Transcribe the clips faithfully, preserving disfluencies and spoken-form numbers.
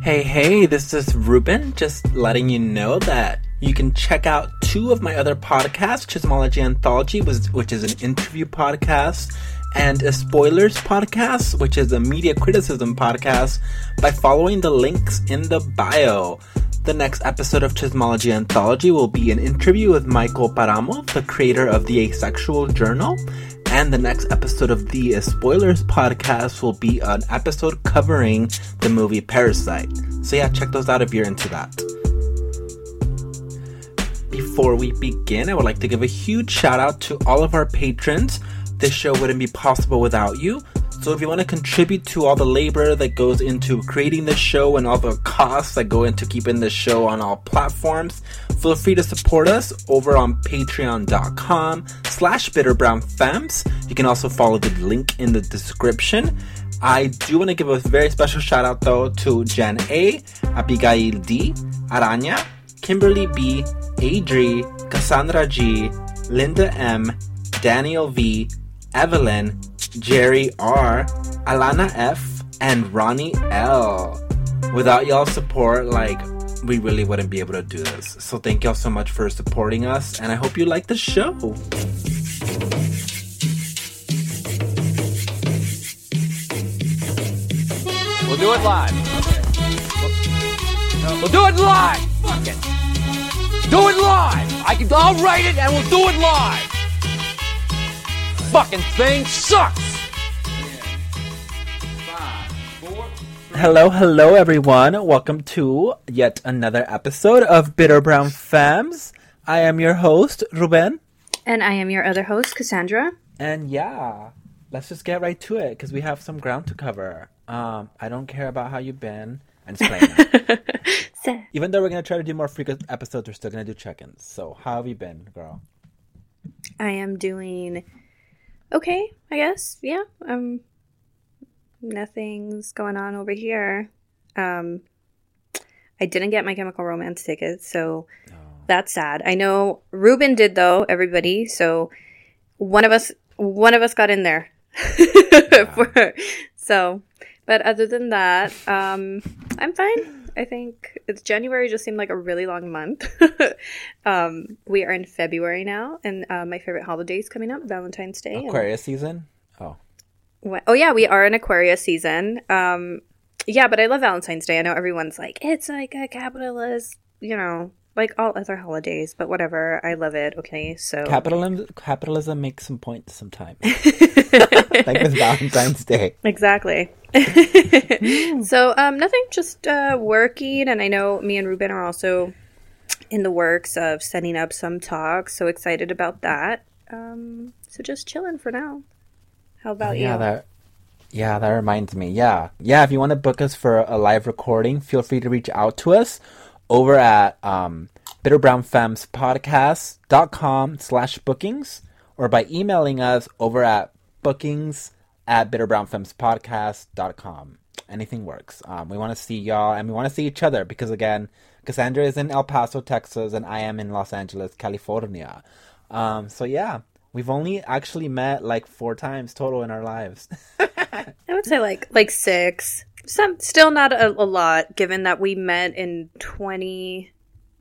Hey, hey, this is Ruben, just letting you know that you can check out two of my other podcasts, Chismology Anthology, which is an interview podcast, and a Spoilers podcast, which is a media criticism podcast, by following the links in the bio. The next episode of Chismology Anthology will be an interview with Michael Paramo, the creator of the Asexual Journal. And the next episode of the Spoilers podcast will be an episode covering the movie Parasite. So yeah, check those out if you're into that. Before we begin, I would like to give a huge shout out to all of our patrons. This show wouldn't be possible without you. So if you want to contribute to all the labor that goes into creating this show and all the costs that go into keeping this show on all platforms, feel free to support us over on patreon.com slash bitterbrownfemmes. You can also follow the link in the description. I do want to give a very special shout out though to Jen A, Abigail D, Aranya, Kimberly B, Adri, Cassandra G, Linda M, Daniel V, Evelyn, Jerry R, Alana F, and Ronnie L. Without y'all's support, like, we really wouldn't be able to do this. So thank y'all so much for supporting us, and I hope you like the show. We'll do it live. We'll do it live. Fuck it. Do it live. I can. I'll write it, and we'll do it live. Fucking thing sucks. Five, four, three. Hello, hello, everyone. Welcome to yet another episode of Bitter Brown Femmes. I am your host, Ruben. And I am your other host, Cassandra. And yeah, let's just get right to it because we have some ground to cover. Um, I don't care about how you've been. I'm just playing. Even though we're going to try to do more frequent episodes, we're still going to do check-ins. So how have you been, girl? I am doing okay, I guess. Yeah. Um, nothing's going on over here. Um, I didn't get my Chemical Romance tickets, so oh. That's sad. I know Ruben did though, everybody. So one of us, one of us got in there. Yeah. For, so, but other than that, um, I'm fine. I think it's January just seemed like a really long month. um, we are in February now, and uh, my favorite holiday is coming up, Valentine's Day. Aquarius and... season? Oh. What? Oh, yeah, we are in Aquarius season. Um, yeah, but I love Valentine's Day. I know everyone's like, it's like a capitalist, you know, like all other holidays, but whatever. I love it. Okay, so. Capitalism, capitalism makes some points sometimes. Like with Valentine's Day. Exactly. So, um, nothing, just uh, working. And I know me and Ruben are also in the works of setting up some talks. So excited about that. Um, so just chilling for now. How about oh, yeah, you? That, yeah, that reminds me. Yeah. Yeah, if you want to book us for a live recording, feel free to reach out to us over at um, bitterbrownfemmespodcast.com slash bookings or by emailing us over at bookings at bitterbrownfemmespodcast.com. Anything works. Um, we want to see y'all, and we want to see each other because, again, Cassandra is in El Paso, Texas, and I am in Los Angeles, California. Um, so, yeah, we've only actually met like four times total in our lives. I would say like like six. Some still not a, a lot, given that we met in twenty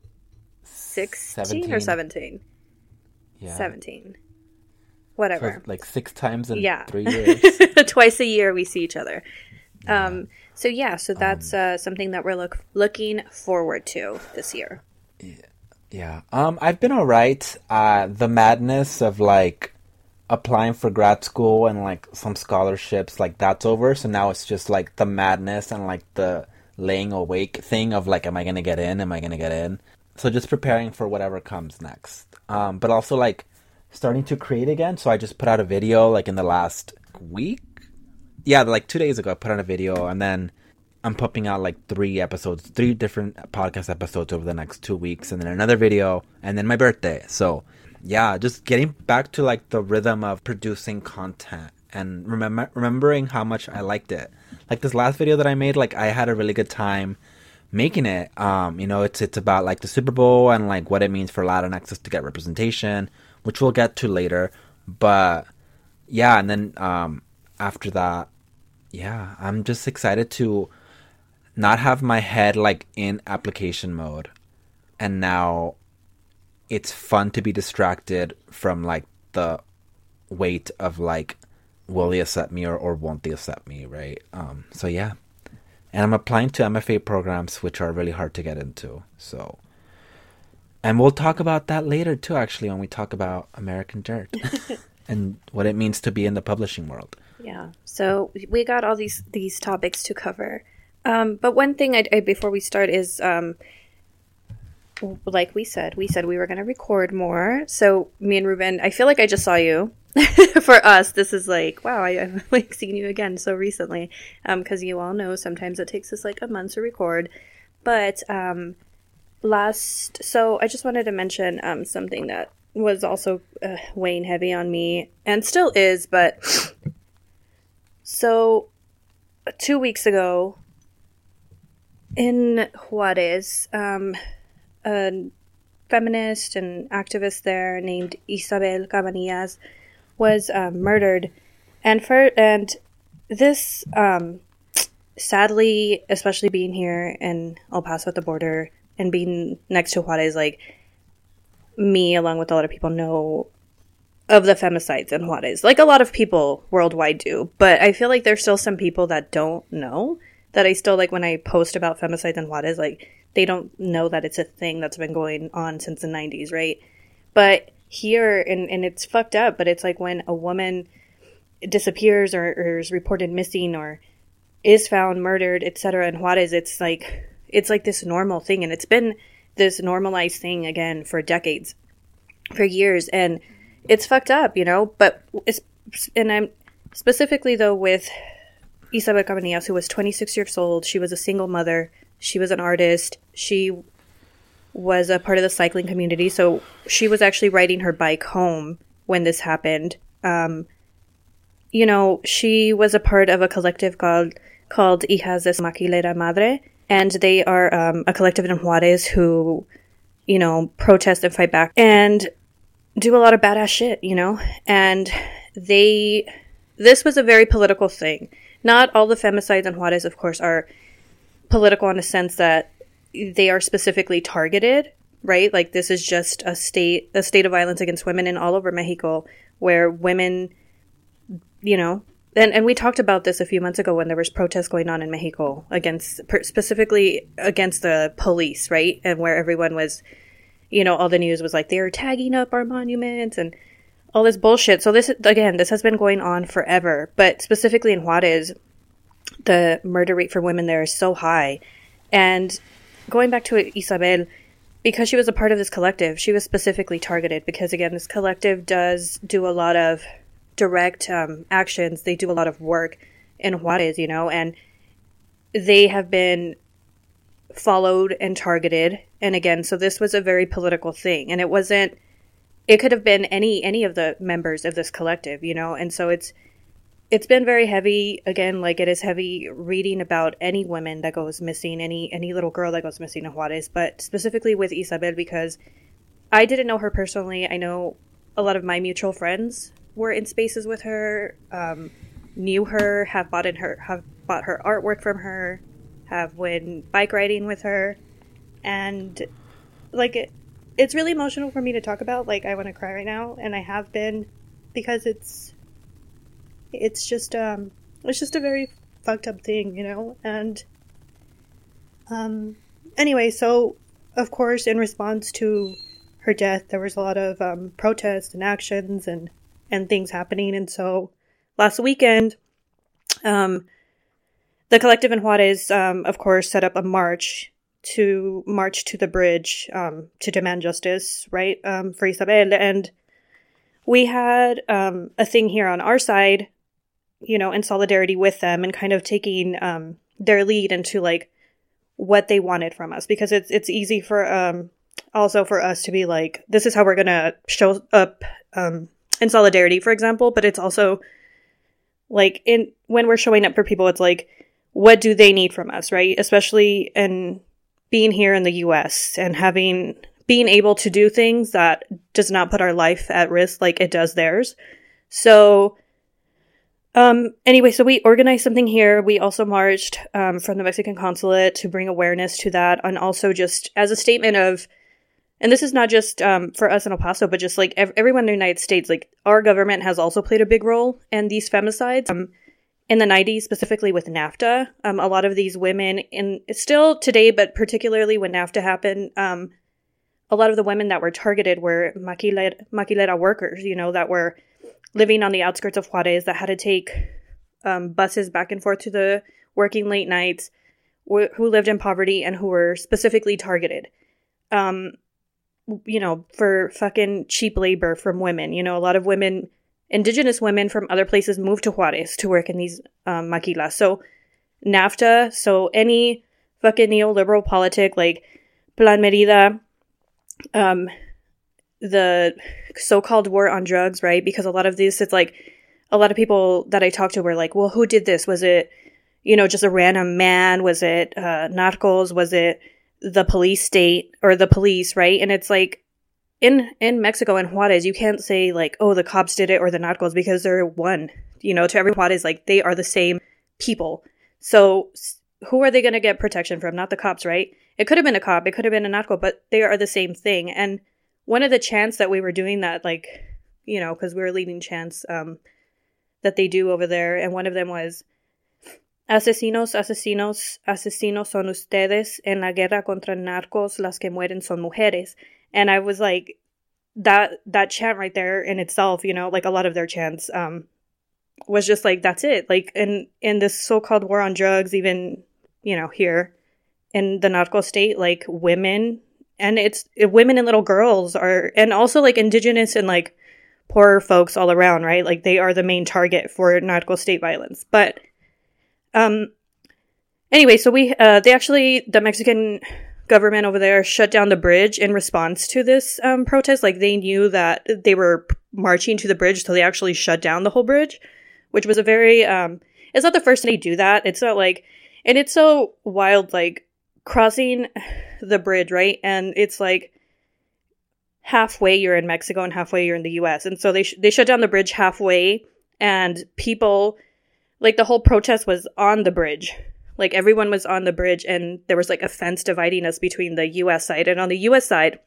sixteen seventeen. Or seventeen. Yeah. seventeen. Whatever. So like six times in yeah. three years. Twice a year we see each other. Yeah. Um, so yeah, so that's um, uh, something that we're look looking forward to this year. Yeah. Yeah. Um, I've been all right. Uh, the madness of like applying for grad school and like some scholarships, like that's over. So now it's just like the madness and like the laying awake thing of like, am I going to get in? Am I going to get in? So just preparing for whatever comes next. Um, but also like starting to create again. So I just put out a video like in the last week. Yeah, like two days ago I put out a video, and then I'm pumping out like three episodes, three different podcast episodes over the next two weeks, and then another video, and then my birthday. So yeah, just getting back to like the rhythm of producing content and remember remembering how much I liked it. Like this last video that I made, like I had a really good time making it. Um, you know, it's it's about like the Super Bowl and like what it means for Latinxes to get representation, which we'll get to later. But yeah, and then um, after that, yeah, I'm just excited to not have my head like in application mode, and now it's fun to be distracted from like the weight of like, will they accept me or, or won't they accept me, right? Um, so yeah. And I'm applying to M F A programs, which are really hard to get into. So, and we'll talk about that later too, actually, when we talk about American Dirt and what it means to be in the publishing world. Yeah. So we got all these these topics to cover. Um, but one thing I, I before we start is, um, like we said, we said we were going to record more. So me and Ruben, I feel like I just saw you. For us, this is like, wow, I, I've like seen you again so recently. Um, because you all know sometimes it takes us like a month to record. But um, last, so I just wanted to mention um something that was also uh, weighing heavy on me and still is, but so two weeks ago in Juarez, um, a feminist and activist there named Isabel Cabanillas was um, murdered, and for and this um, sadly, especially being here in El Paso at the border and being next to Juarez, like me, along with a lot of people, know of the femicides in Juarez, like a lot of people worldwide do. But I feel like there's still some people that don't know, that I still, like, when I post about femicides in Juarez, like, they don't know that it's a thing that's been going on since the nineties, right? But here, and, and it's fucked up, but it's like when a woman disappears or, or is reported missing or is found murdered, et cetera, in Juarez, it's like, it's like this normal thing. And it's been this normalized thing, again, for decades, for years. And it's fucked up, you know? But, it's, and I'm specifically, though, with Isabel Cabanillas, who was twenty-six years old. She was a single mother. She was an artist. She was a part of the cycling community. So she was actually riding her bike home when this happened. Um, you know, she was a part of a collective called, called Hijas de su Maquilera Madre. And they are um, a collective in Juarez who, you know, protest and fight back and do a lot of badass shit, you know? And they, this was a very political thing. Not all the femicides in Juarez, of course, are political in a sense that they are specifically targeted, right? Like, this is just a state, a state of violence against women in all over Mexico, where women, you know, and, and we talked about this a few months ago when there was protests going on in Mexico against, specifically against the police, right? And where everyone was, you know, all the news was like, they are tagging up our monuments and all this bullshit. So this, again, this has been going on forever, but specifically in Juarez, the murder rate for women there is so high. And going back to it, Isabel, because she was a part of this collective, she was specifically targeted because, again, this collective does do a lot of direct um, actions. They do a lot of work in Juarez, you know, and they have been followed and targeted. And again, so this was a very political thing, and it wasn't, it could have been any, any of the members of this collective, you know, and so it's, it's been very heavy, again, like it is heavy reading about any woman that goes missing, any any little girl that goes missing in Juarez, but specifically with Isabel, because I didn't know her personally. I know a lot of my mutual friends were in spaces with her, um, knew her, have bought in her, have bought her artwork from her, have went bike riding with her, and like it, it's really emotional for me to talk about. Like, I want to cry right now, and I have been, because it's. It's just, um, it's just a very fucked up thing, you know? And, um, anyway, so, of course, in response to her death, there was a lot of, um, protests and actions and, and things happening. And so, last weekend, um, the collective in Juarez, um, of course, set up a march to march to the bridge, um, to demand justice, right, um, for Isabel. And we had, um, a thing here on our side, you know, in solidarity with them and kind of taking um, their lead into, like, what they wanted from us. Because it's it's easy for, um, also for us to be like, this is how we're going to show up um, in solidarity, for example. But it's also, like, in when we're showing up for people, it's like, what do they need from us, right? Especially in being here in the U S and having, being able to do things that does not put our life at risk like it does theirs. So... Um, anyway, so we organized something here. We also marched um, from the Mexican consulate to bring awareness to that, and also just as a statement of, and this is not just um, for us in El Paso, but just like ev- everyone in the United States, like our government has also played a big role in these femicides. Um, in the nineties, specifically with NAFTA, um, a lot of these women, and still today, but particularly when NAFTA happened, um, a lot of the women that were targeted were maquilera, maquilera workers, you know, that were living on the outskirts of Juarez, that had to take um, buses back and forth to the working late nights, wh- who lived in poverty and who were specifically targeted, um, you know, for fucking cheap labor from women. You know, a lot of women, indigenous women from other places moved to Juarez to work in these um, maquilas. So NAFTA, so any fucking neoliberal politic like Plan Merida, um, the so-called war on drugs, right? Because a lot of these, it's like, a lot of people that I talked to were like, well, who did this? Was it, you know, just a random man? Was it uh, narcos? Was it the police state or the police, right? And it's like, in, in Mexico and Juarez, you can't say like, oh, the cops did it or the narcos, because they're one, you know, to every Juarez, like they are the same people. So who are they going to get protection from? Not the cops, right? It could have been a cop. It could have been a narco, but they are the same thing. And one of the chants that we were doing that, like, you know, because we were leading chants um, that they do over there. And one of them was, asesinos, asesinos, asesinos son ustedes. En la guerra contra narcos, las que mueren son mujeres. And I was like, that that chant right there in itself, you know, like a lot of their chants um, was just like, that's it. Like in, in this so-called war on drugs, even, you know, here in the narco state, like women, and it's it, women and little girls are, and also like indigenous and like poorer folks all around, right? Like they are the main target for narco state violence. But um, anyway, so we, uh, they actually, the Mexican government over there shut down the bridge in response to this um, protest. Like they knew that they were marching to the bridge, so they actually shut down the whole bridge, which was a very, um, it's not the first time they do that. It's not like, and it's so wild, like crossing the bridge, right? And it's like halfway you're in Mexico and halfway you're in the U S. And so they sh- they shut down the bridge halfway, and people, like the whole protest was on the bridge. Like everyone was on the bridge, and there was like a fence dividing us between the U S side. And on the U S side,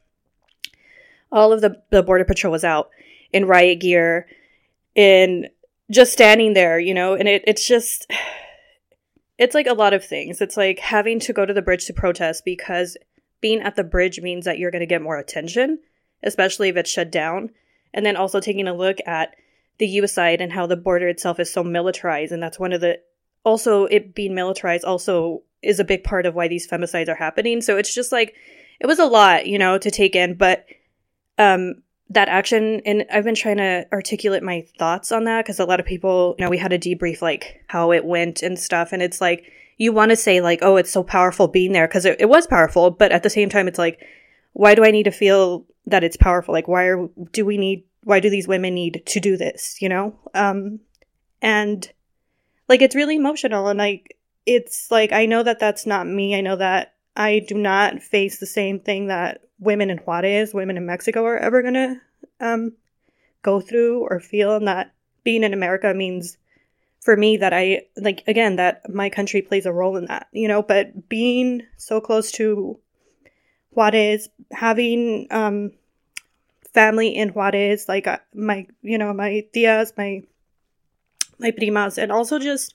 all of the, the Border Patrol was out in riot gear, in just standing there, you know, and it it's just, it's like a lot of things. It's like having to go to the bridge to protest because being at the bridge means that you're going to get more attention, especially if it's shut down. And then also taking a look at the U S side and how the border itself is so militarized. And that's one of the, also it being militarized also is a big part of why these femicides are happening. So it's just like, it was a lot, you know, to take in. But um, that action, and I've been trying to articulate my thoughts on that because a lot of people, you know, we had a debrief like how it went and stuff. And it's like, you want to say like, oh, it's so powerful being there because it, it was powerful. But at the same time, it's like, why do I need to feel that it's powerful? Like, why are, do we need, why do these women need to do this, you know? Um, and like, it's really emotional. And like, it's like, I know that that's not me. I know that I do not face the same thing that women in Juarez, women in Mexico are ever going to um, go through or feel. And that being in America means for me that I, like, again, that my country plays a role in that, you know, but being so close to Juarez, having um, family in Juarez, like uh, my, you know, my tias, my, my primas, and also just,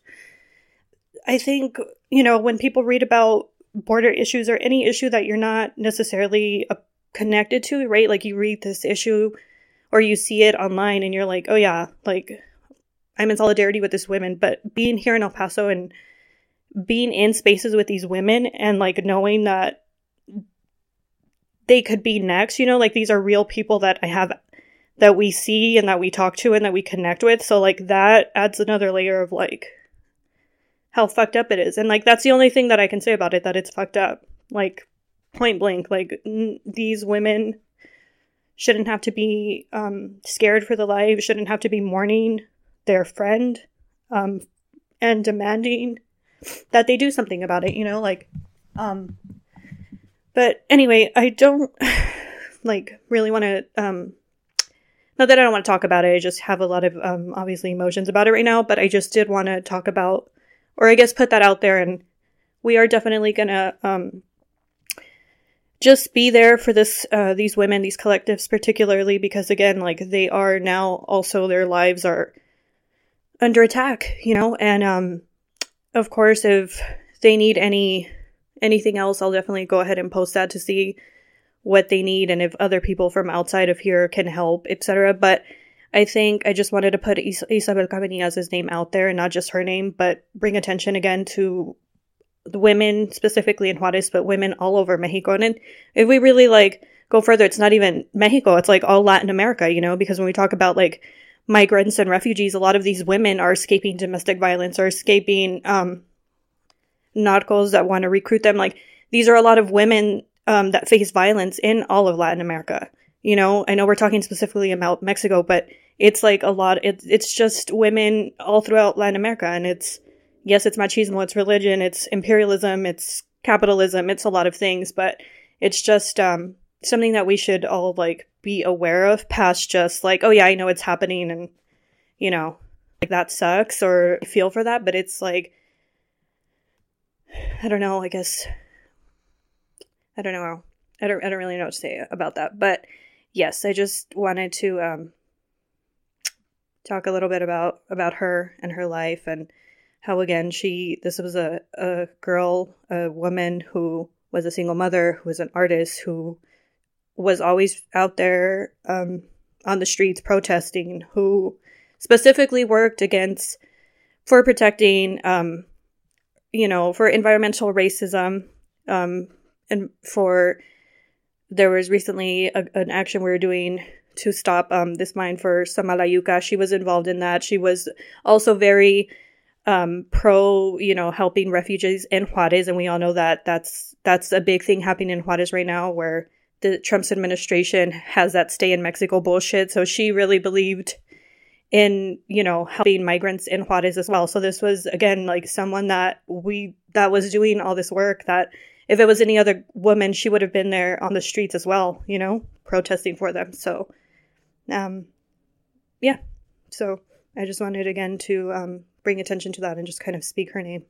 I think, you know, when people read about border issues or any issue that you're not necessarily uh, connected to, right? Like you read this issue or you see it online and you're like, oh yeah, like I'm in solidarity with this women. But being here in El Paso and being in spaces with these women and like knowing that they could be next, you know, like these are real people that I have, that we see and that we talk to and that we connect with. So like that adds another layer of like how fucked up it is. And like, that's the only thing that I can say about it, that it's fucked up. Like, point blank, like n- these women shouldn't have to be um, scared for their lives, shouldn't have to be mourning their friend um, and demanding that they do something about it, you know, like, um, but anyway, I don't like really want to um, not that I don't want to talk about it, I just have a lot of, um, obviously emotions about it right now, but I just did want to talk about, or I guess put that out there, and we are definitely gonna, um, just be there for this, uh, these women, these collectives particularly, because again, like, they are now also, their lives are under attack, you know, and, um, of course, if they need any, anything else, I'll definitely go ahead and post that to see what they need and if other people from outside of here can help, et cetera. But I think I just wanted to put Is- Isabel Cabanillas' name out there, and not just her name, but bring attention again to the women specifically in Juarez, but women all over Mexico. And if we really like go further, it's not even Mexico, it's like all Latin America, you know, because when we talk about like migrants and refugees, a lot of these women are escaping domestic violence or escaping um, narcos that want to recruit them. Like, these are a lot of women um, that face violence in all of Latin America. You know, I know we're talking specifically about Mexico, but it's like a lot, it, it's just women all throughout Latin America. And it's, yes, it's machismo, it's religion, it's imperialism, it's capitalism, it's a lot of things, but it's just um, something that we should all, like, be aware of past just, like, oh, yeah, I know it's happening and, you know, like, that sucks, or I feel for that, but it's, like, I don't know, I guess, I don't know, I don't, I don't really know what to say about that, but yes, I just wanted to um, talk a little bit about, about her and her life, and how, again, she, this was a, a girl, a woman who was a single mother, who was an artist, who was always out there um, on the streets protesting, who specifically worked against, for protecting, um, you know, for environmental racism, um, and for, there was recently a, an action we were doing to stop um, this mine for Samalayuca. She was involved in that. She was also very Um, pro, you know, helping refugees in Juarez, and we all know that that's that's a big thing happening in Juarez right now, where the Trump's administration has that stay in Mexico bullshit. So she really believed in, you know, helping migrants in Juarez as well. So this was, again, like, someone that we that was doing all this work, that if it was any other woman, she would have been there on the streets as well, you know, protesting for them. So, um, yeah. So I just wanted, again, to um. bring attention to that and just kind of speak her name.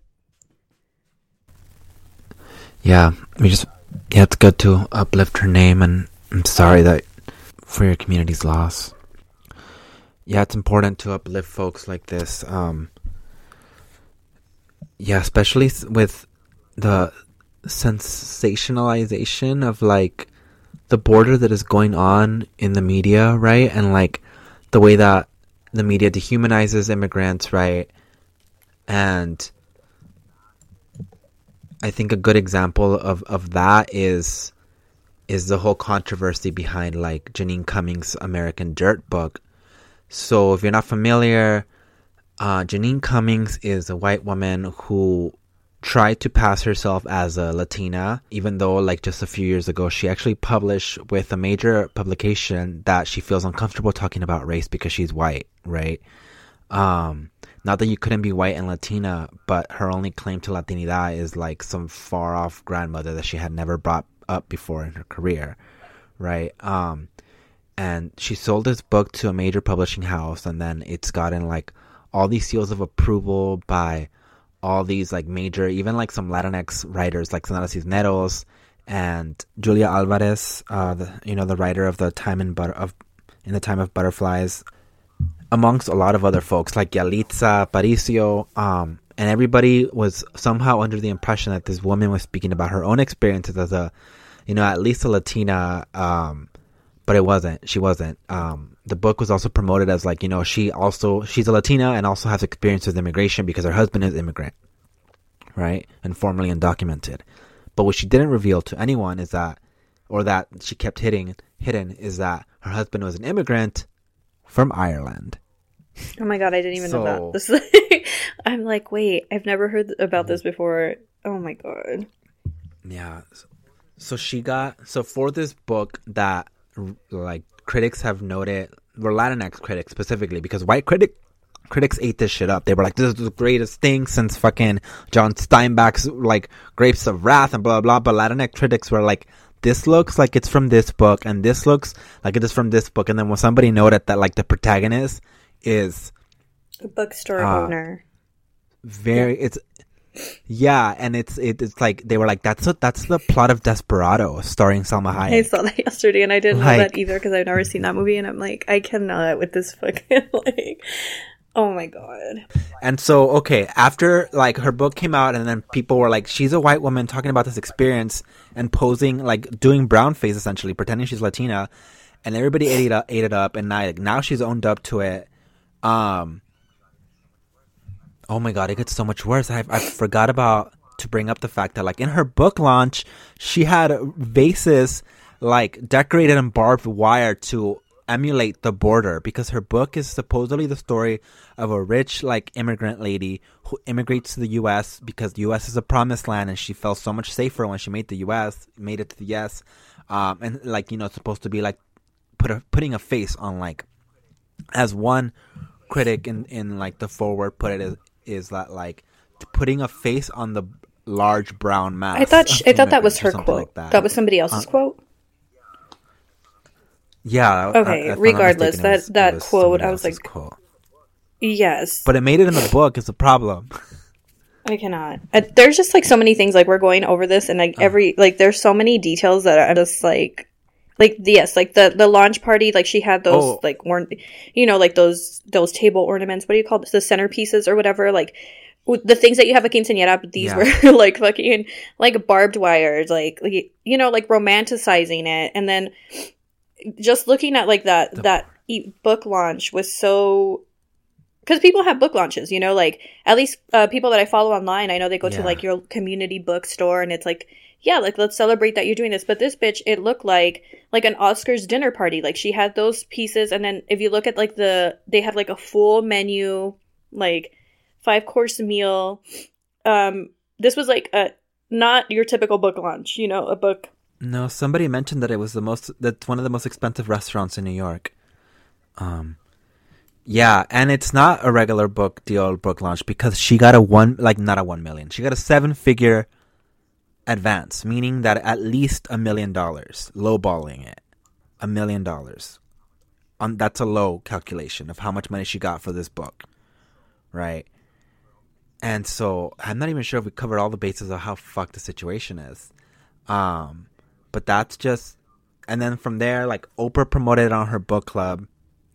Yeah, we just, yeah, it's good to uplift her name, and I'm sorry that for your community's loss. Yeah, it's important to uplift folks like this. Um, yeah, especially with the sensationalization of, like, the border that is going on in the media, right? And, like, the way that the media dehumanizes immigrants, right? And I think a good example of, of that is is the whole controversy behind, like, Janine Cummings' American Dirt book. So if you're not familiar, uh, Janine Cummings is a white woman who tried to pass herself as a Latina, even though, like, just a few years ago, she actually published with a major publication that she feels uncomfortable talking about race because she's white, right? Um, not that you couldn't be white and Latina, but her only claim to Latinidad is, like, some far-off grandmother that she had never brought up before in her career, right? Um, and she sold this book to a major publishing house, and then it's gotten, like, all these seals of approval by all these, like, major, even, like, some Latinx writers, like Sandra Cisneros and Julia Alvarez, uh, the, you know, the writer of the Time in Butter of in the Time of Butterflies, amongst a lot of other folks like Yalitza Aparicio, um, and everybody was somehow under the impression that this woman was speaking about her own experiences as a, you know, at least a Latina, um, but it wasn't. She wasn't. Um, the book was also promoted as, like, you know, she also, she's a Latina and also has experience with immigration because her husband is immigrant, right? And formerly undocumented. But what she didn't reveal to anyone is that, or that she kept hitting, hidden, is that her husband was an immigrant from Ireland. Oh my god, I didn't even so, know that. This is I'm like, wait, I've never heard about this before. Oh my god. Yeah. So she got, so for this book that, like, critics have noted, or Latinx critics specifically, because white critic critics ate this shit up. They were like, this is the greatest thing since fucking John Steinbeck's, like, Grapes of Wrath and blah, blah, blah. But Latinx critics were like, this looks like it's from this book, and this looks like it is from this book. And then when somebody noted that like the protagonist is A bookstore uh, owner. very, it's yeah, and it's it, it's like they were like that's a, that's the plot of Desperado starring Salma Hayek. I saw that yesterday, and I didn't Like- know that either because I've never seen that movie, and I'm like, I cannot with this fucking like, oh my god. And so, okay, after like her book came out, and then people were like, she's a white woman talking about this experience and posing, like doing brown face essentially, pretending she's Latina, and everybody ate it up, ate it up, and now, like, now she's owned up to it. Um, oh my god, it gets so much worse. I I forgot about to bring up the fact that like in her book launch, she had vases like decorated in barbed wire to emulate the border, because her book is supposedly the story of a rich like immigrant lady who immigrates to the U S because the U S is a promised land, and she felt so much safer when she made the U S made it to the U S, um, and like, you know, it's supposed to be like put a, putting a face on, like, as one critic in in like the forward put it, is is that like putting a face on the large brown mass. I thought sh- of I thought that was immigrants or her something quote. like that. that was somebody else's Uh, quote. Yeah. Okay, I- if I'm not regardless, mistaken, it that- was- it that was quote, somebody I was else's like- quote. Yes, But it made it in the book is a problem. I cannot. Uh, there's just like so many things, like we're going over this, and like Uh-huh. every like there's so many details that are just like like yes, like the the launch party, like she had those Oh. like orn- you know, like those those table ornaments. What do you call this? The centerpieces or whatever, like. w- The things that you have at quinceañera, but these Yeah. were like fucking like barbed wires, like, like you know, like romanticizing it, and then just looking at like that The- that e- book launch was so, because people have book launches, you know, like at least uh, people that I follow online, I know they go to Yeah. like your community bookstore, and it's like, yeah, like let's celebrate that you're doing this. But this bitch, it looked like like an Oscars dinner party. Like she had those pieces, and then if you look at like the, they had like a full menu, like five course meal. Um, this was like a not your typical book launch, you know, a book. No, somebody mentioned that it was the most that's one of the most expensive restaurants in New York. Um, yeah, and it's not a regular book deal book launch, because she got a one like not a one million. She got a seven figure advance, meaning that at least a million dollars, lowballing it, a million dollars. Um, that's a low calculation of how much money she got for this book, right? And so I'm not even sure if we covered all the bases of how fucked the situation is. Um, but that's just, and then from there, like Oprah promoted it on her book club.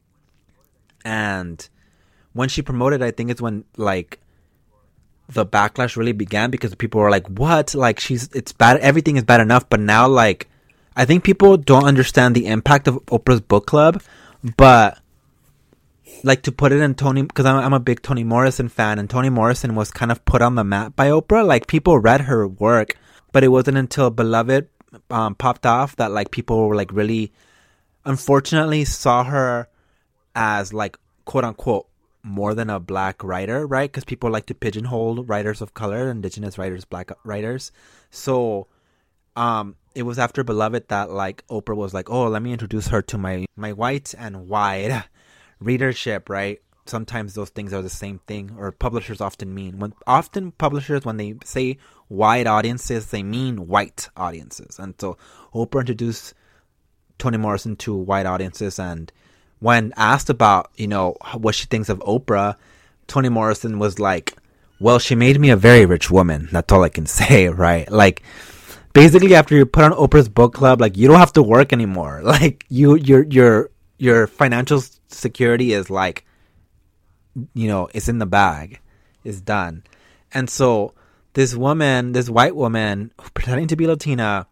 And when she promoted, I think it's when like the backlash really began, because people were like, what? Like she's, it's bad. Everything is bad enough. But now, like, I think people don't understand the impact of Oprah's book club, but like to put it in Toni, because I'm, I'm a big Toni Morrison fan, and Toni Morrison was kind of put on the map by Oprah. Like people read her work, but it wasn't until Beloved um, popped off that like people were like really, unfortunately, saw her as like quote unquote more than a black writer, right? Because people like to pigeonhole writers of color, indigenous writers, black writers. So um, it was after Beloved that like Oprah was like, oh, let me introduce her to my my white and wide readership, right? Sometimes those things are the same thing, or publishers often mean when often publishers, when they say wide audiences, they mean white audiences. And so Oprah introduced Toni Morrison to white audiences, and when asked about, you know, what she thinks of Oprah, Toni Morrison was like, well, she made me a very rich woman. That's all I can say, right? Like basically after you put on Oprah's book club, like you don't have to work anymore. Like you your your your financial security is like, you know, it's in the bag, it's done. And so this woman, this white woman pretending to be Latina,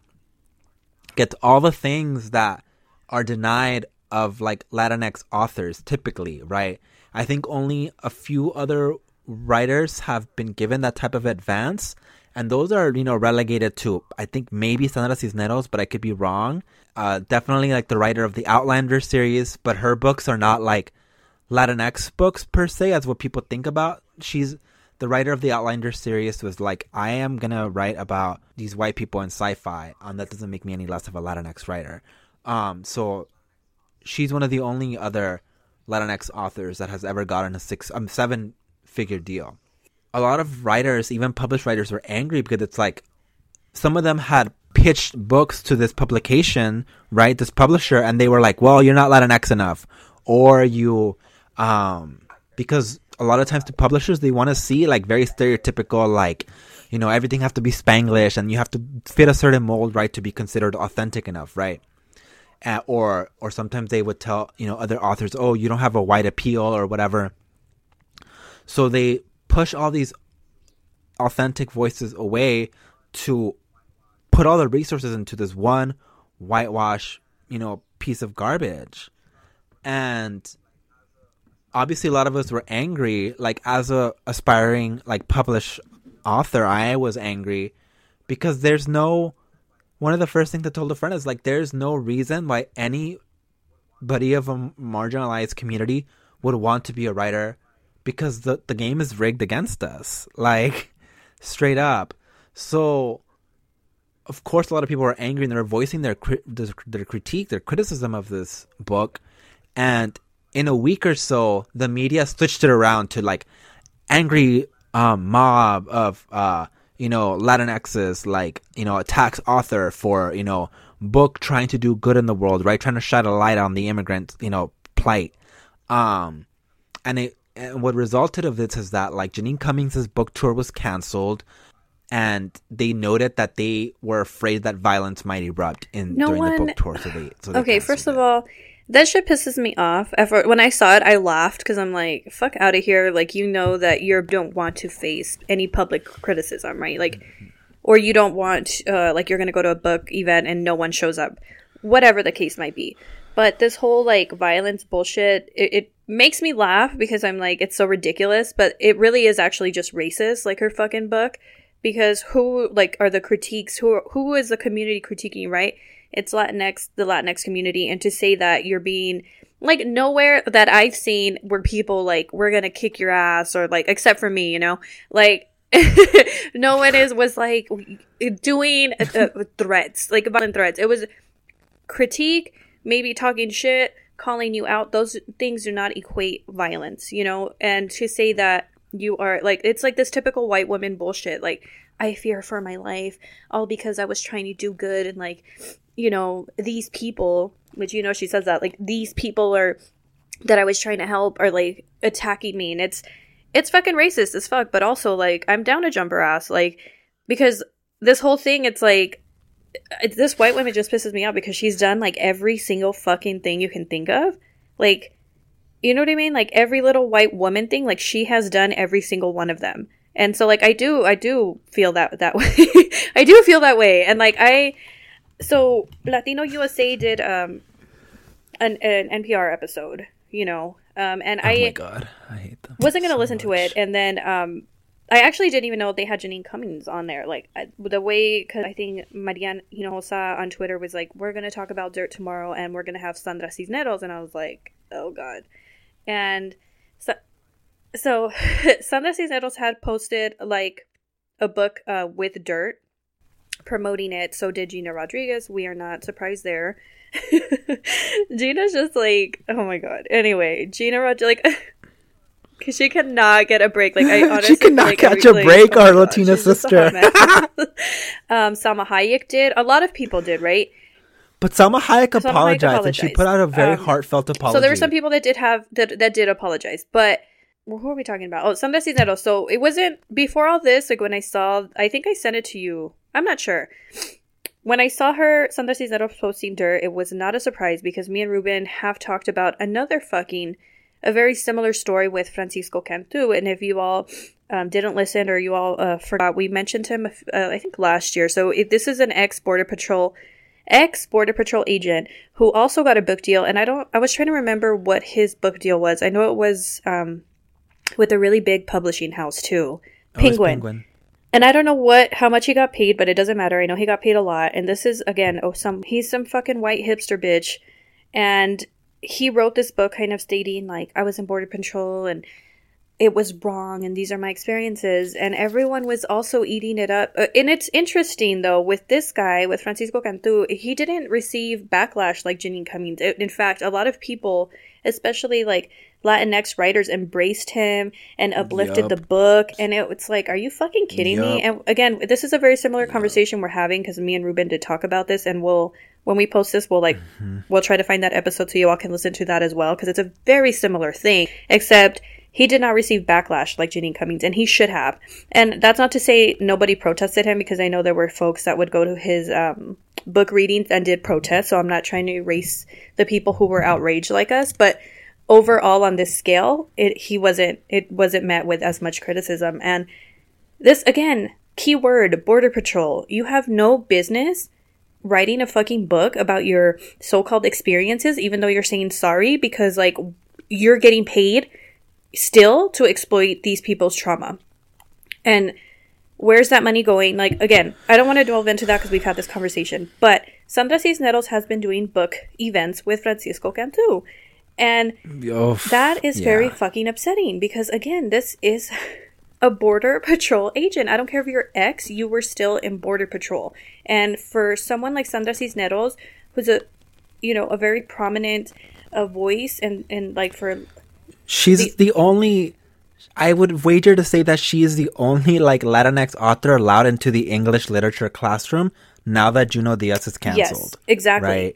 gets all the things that are denied of like Latinx authors typically, right? I think only a few other writers have been given that type of advance, and those are, you know, relegated to, I think maybe Sandra Cisneros, but I could be wrong. Uh, definitely like the writer of the Outlander series, but her books are not like Latinx books per se as what people think about. She's the writer of the Outlander series was like, I am gonna write about these white people in sci-fi, and um, that doesn't make me any less of a Latinx writer. Um, so she's one of the only other Latinx authors that has ever gotten a six, um, seven figure deal. A lot of writers, even published writers, were angry because it's like some of them had pitched books to this publication, right, this publisher, and they were like, well, you're not Latinx enough, or you, um, because a lot of times the publishers, they want to see like very stereotypical, like, you know, everything has to be Spanglish and you have to fit a certain mold, right, to be considered authentic enough, right? Uh, or or sometimes they would tell, you know, other authors, oh, you don't have a white appeal or whatever. So they push all these authentic voices away to put all the resources into this one whitewash, you know, piece of garbage. And obviously a lot of us were angry. Like, as a aspiring, like, published author, I was angry because there's no, one of the first things I told a friend is, like, there's no reason why anybody of a marginalized community would want to be a writer, because the, the game is rigged against us, like, straight up. So, of course, a lot of people were angry and they were voicing their, their, their critique, their criticism of this book. And in a week or so, the media switched it around to, like, angry um, mob of, uh, you know, Latinx's, like, you know, attacks author for, you know, book trying to do good in the world, right? Trying to shed a light on the immigrant, you know, plight. Um, and it, and what resulted of this is that, like, Janine Cummings' book tour was canceled, and they noted that they were afraid that violence might erupt in No during one- the book tour. So they, so they Okay, canceled first of it. all, that shit pisses me off. Ever- When I saw it, I laughed because I'm like, fuck out of here. Like, you know that you don't want to face any public criticism, right? Like, or you don't want, uh, like, you're going to go to a book event and no one shows up. Whatever the case might be. But this whole, like, violence bullshit, it, it makes me laugh because I'm like, it's so ridiculous. But it really is actually just racist, like her fucking book. Because who, like, are the critiques? Who Who is the community critiquing, right? It's Latinx, the Latinx community. And to say that you're being, like, nowhere that I've seen where people, like, we're going to kick your ass, or, like, except for me, you know? Like, no one is, was, like, doing uh, threats, like, violent threats. It was critique, maybe talking shit, calling you out. Those things do not equate violence, you know? And to say that you are, like, it's like this typical white woman bullshit. Like, I fear for my life, all because I was trying to do good, and, like, you know, these people, which, you know, she says that, like, these people are, that I was trying to help are, like, attacking me. And it's, it's fucking racist as fuck, but also, like, I'm down to jump her ass. Like, because this whole thing, it's like, it, this white woman just pisses me off because she's done, like, every single fucking thing you can think of. Like, you know what I mean? Like, every little white woman thing, like, she has done every single one of them. And so, like, I do, I do feel that, that way. I do feel that way. And, like, I, so Latino U S A did, um, an, an N P R episode, you know, um, and Oh I my god, I hate them. wasn't going to so listen to much. it. And then, um, I actually didn't even know they had Janine Cummings on there. Like, I, the way, because I think Marian Hinojosa on Twitter was like, we're going to talk about Dirt tomorrow, and we're going to have Sandra Cisneros. And I was like, oh god. And so, so Sandra Cisneros had posted, like, a book uh, with Dirt, promoting it. So did Gina Rodriguez. We are not surprised there. Gina's just like, oh my god. Anyway, Gina Rodriguez, like, because she cannot get a break. Like, I honestly She cannot like, catch every- a break, like, oh my our God, Latina she's just a sister. hot mess. um, Salma Hayek did. A lot of people did, right? But Salma Hayek Salma Hayek apologized, and she apologized. put out a very Um, heartfelt apology. So there were some people that did have that that did apologize, but well, who are we talking about? Oh, Sandra Cisneros. So it wasn't before all this. Like, when I saw, I think I sent it to you. I'm not sure. When I saw her, Sandra Cisneros posting Dirt, it was not a surprise because me and Ruben have talked about another fucking, a very similar story with Francisco Cantu. And if you all um, didn't listen, or you all uh, forgot, we mentioned him, uh, I think last year. So if this is an ex-Border Patrol ex Border Patrol agent who also got a book deal, and I don't I was trying to remember what his book deal was. I know it was um with a really big publishing house too. Oh, it's Penguin. Penguin. And I don't know what how much he got paid, but it doesn't matter. I know he got paid a lot. And this is, again, oh some he's some fucking white hipster bitch. And he wrote this book kind of stating, like, I was in Border Patrol and it was wrong, and these are my experiences, and everyone was also eating it up. Uh, and it's interesting, though, with this guy, with Francisco Cantu, he didn't receive backlash like Janine Cummings. In fact, a lot of people especially like Latinx writers embraced him and uplifted Yup. the book. And it, it's like, are you fucking kidding me? Yup. And again, this is a very similar conversation we're having because me and Ruben did talk about this, and we'll, when we post this, we'll like, Mm-hmm. we'll try to find that episode so you all can listen to that as well, because it's a very similar thing, except he did not receive backlash like Janine Cummings, and he should have. And that's not to say nobody protested him, because I know there were folks that would go to his um, book readings and did protest, so I'm not trying to erase the people who were outraged like us, but overall on this scale, it he wasn't it wasn't met with as much criticism. And this, again, keyword, Border Patrol. You have no business writing a fucking book about your so-called experiences, even though you're saying sorry, because like you're getting paid still to exploit these people's trauma. And where's that money going? Like, again, I don't want to delve into that because we've had this conversation, but Sandra Cisneros has been doing book events with Francisco Cantu. And Oh, that is yeah. very fucking upsetting, because again, this is a Border Patrol agent. I don't care if you're ex, you were still in Border Patrol. And for someone like Sandra Cisneros, who's a, you know, a very prominent uh, voice, and, and like for... She's The- the, only. I would wager to say that she is the only like Latinx author allowed into the English literature classroom now that Juno Diaz is canceled. Yes, exactly. Right.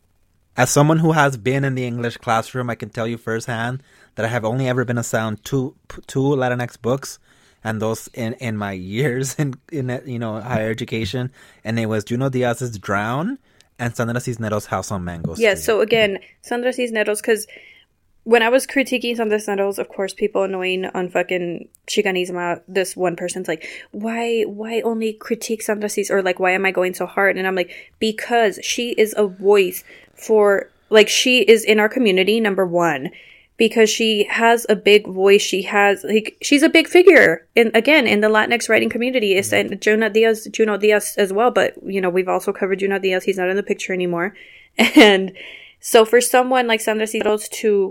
As someone who has been in the English classroom, I can tell you firsthand that I have only ever been assigned two two Latinx books, and those in, in my years in in you know higher education, and it was Juno Diaz's Drown and Sandra Cisneros' House on Mango Street. Yes, so again, Sandra Cisneros, because when I was critiquing Sandra Cisneros, of course, people annoying on fucking Chicanismo, this one person's like, why why only critique Sandra Cis, or like, why am I going so hard? And I'm like, because she is a voice for, like, she is in our community, number one, because she has a big voice. She has, like, she's a big figure in, again, in the Latinx writing community. It's and Juno Diaz, Juno Diaz as well, but, you know, we've also covered Juno Diaz. He's not in the picture anymore. And so for someone like Sandra Cisneros to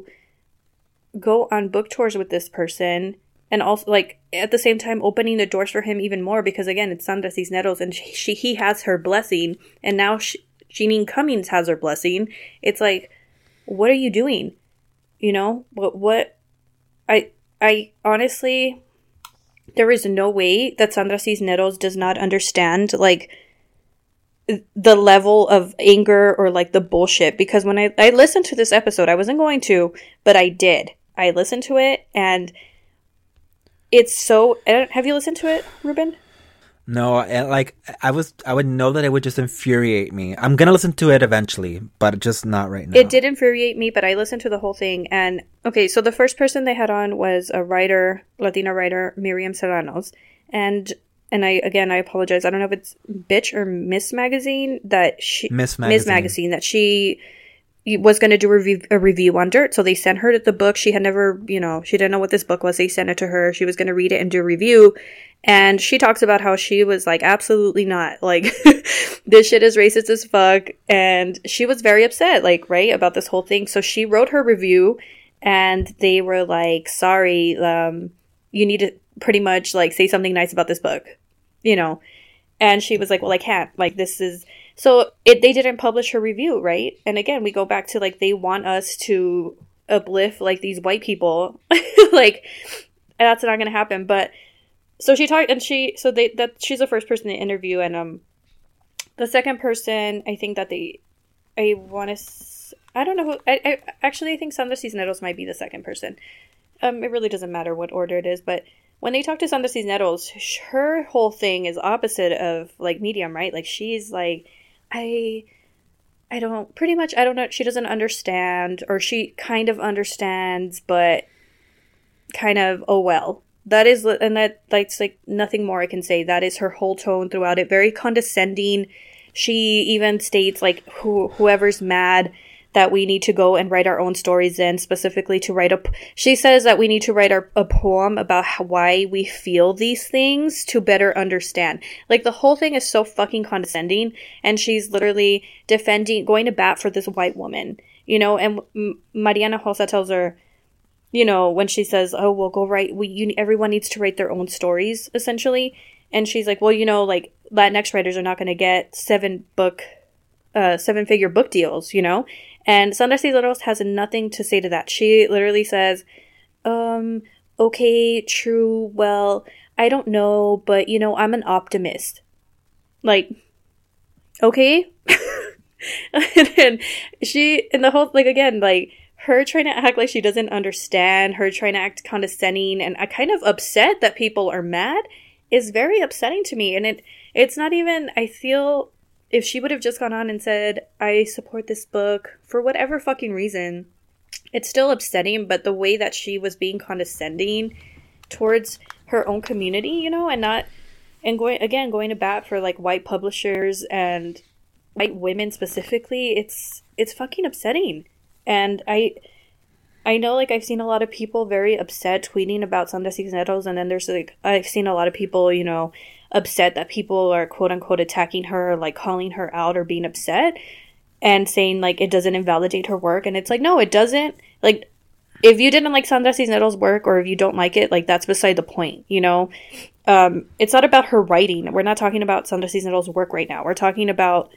go on book tours with this person, and also like at the same time opening the doors for him even more, because again, it's Sandra Cisneros, and she, she he has her blessing, and now she, Janine Cummings has her blessing. It's like, what are you doing? You know, what what I I honestly, there is no way that Sandra Cisneros does not understand like the level of anger or like the bullshit, because when I, I listened to this episode, I wasn't going to, but I did. I listened to it, and it's so... I don't, have you listened to it, Ruben? No, I- like I was, I would know that it would just infuriate me. I'm gonna listen to it eventually, but just not right now. It did infuriate me, but I listened to the whole thing. And okay, so the first person they had on was a writer, Latina writer, Miriam Serranos, and and I again I apologize. I don't know if it's Bitch or Miss Magazine that she Miss Miss Magazine. Magazine that she was going to do a review, a review on Dirt. So they sent her the book. She had never, you know, she didn't know what this book was. They sent it to her. She was going to read it and do a review. And she talks about how she was like, absolutely not. Like, this shit is racist as fuck. And she was very upset, like, right, about this whole thing. So she wrote her review, and they were like, sorry, um, you need to pretty much, like, say something nice about this book, you know. And she was like, well, I can't. Like, this is... So it they didn't publish her review, right? And again, we go back to, like, they want us to uplift, like, these white people. Like, that's not going to happen. But... So she talked, and she, so they, that, she's the first person to interview, and, um, the second person, I think that they, I want to, I don't know who, I, I, actually, I think Sandra Cisneros might be the second person. Um, it really doesn't matter what order it is, but when they talk to Sandra Cisneros, her whole thing is opposite of, like, Medium, right? Like, she's like, I, I don't, pretty much, I don't know, she doesn't understand, or she kind of understands, but kind of, oh well. That is, and that, that's like nothing more I can say. That is her whole tone throughout it. Very condescending. She even states, like, who, whoever's mad that we need to go and write our own stories then, specifically to write a, she says that we need to write our, a poem about how, why we feel these things to better understand. Like, the whole thing is so fucking condescending, and she's literally defending, going to bat for this white woman, you know, and M- Mariana Hossa tells her, you know, when she says, oh, well, go write, we, you, everyone needs to write their own stories, essentially. And she's like, well, you know, like, Latinx writers are not going to get seven book, uh, seven figure book deals, you know? And Sandra Cisneros has nothing to say to that. She literally says, um, okay, true, well, I don't know, but, you know, I'm an optimist. Like, okay? And then she, and the whole, like, again, like, her trying to act like she doesn't understand, her trying to act condescending, and I kind of upset that people are mad is very upsetting to me. And it it's not even, I feel, if she would have just gone on and said, I support this book for whatever fucking reason, it's still upsetting, but the way that she was being condescending towards her own community, you know, and not, and going, again, going to bat for, like, white publishers and white women specifically, it's, it's fucking upsetting. And I, I know, like, I've seen a lot of people very upset tweeting about Sandra Cisneros, and then there's, like, I've seen a lot of people, you know, upset that people are, quote-unquote, attacking her, like, calling her out or being upset, and saying, like, it doesn't invalidate her work, and it's like, no, it doesn't. Like, if you didn't like Sandra Cisneros' work, or if you don't like it, like, that's beside the point, you know? Um, it's not about her writing. We're not talking about Sandra Cisneros' work right now. We're talking about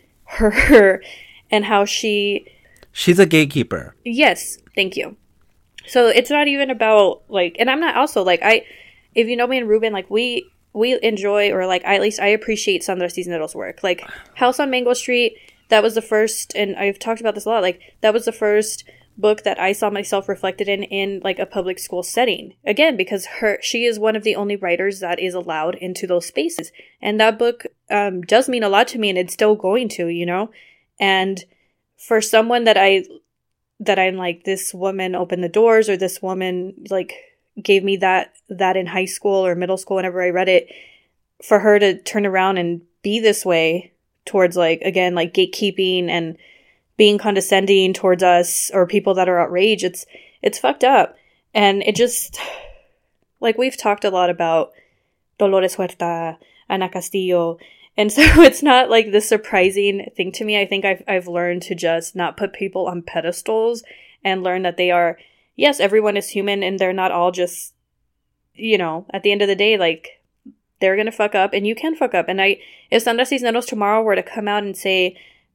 her and how she... She's a gatekeeper. Yes, thank you. So it's not even about, like, and I'm not also, like, I, if you know me and Ruben, like, we, we enjoy, or, like, I, at least I appreciate Sandra Cisneros' work. Like, House on Mango Street, that was the first, and I've talked about this a lot, like, that was the first book that I saw myself reflected in, in, like, a public school setting. Again, because her, she is one of the only writers that is allowed into those spaces. And that book um, does mean a lot to me, and it's still going to, you know? And for someone that I... that I'm like, this woman opened the doors, or this woman, like, gave me that that in high school or middle school whenever I read it, for her to turn around and be this way towards, like, again, like, gatekeeping and being condescending towards us or people that are outraged, it's it's fucked up. And it just, like, we've talked a lot about Dolores Huerta, Ana Castillo, and so it's not, like, this surprising thing to me. I think I've, I've learned to just not put people on pedestals and learn that they are, yes, everyone is human, and they're not all just, you know, at the end of the day, like, they're going to fuck up, and you can fuck up. And I, if Sandra Cisneros tomorrow were to come out and say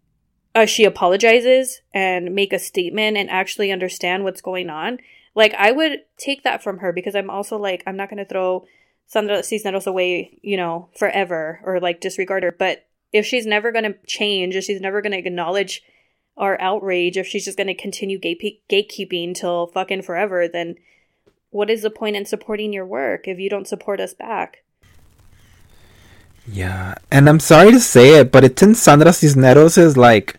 uh, she apologizes and make a statement and actually understand what's going on, like, I would take that from her, because I'm also, like, I'm not going to throw Sandra Cisneros away, you know, forever, or, like, disregard her. But if she's never going to change, if she's never going to acknowledge our outrage, if she's just going to continue gate- gatekeeping till fucking forever, then what is the point in supporting your work if you don't support us back? Yeah, and I'm sorry to say it, but it's in Sandra Cisneros' like,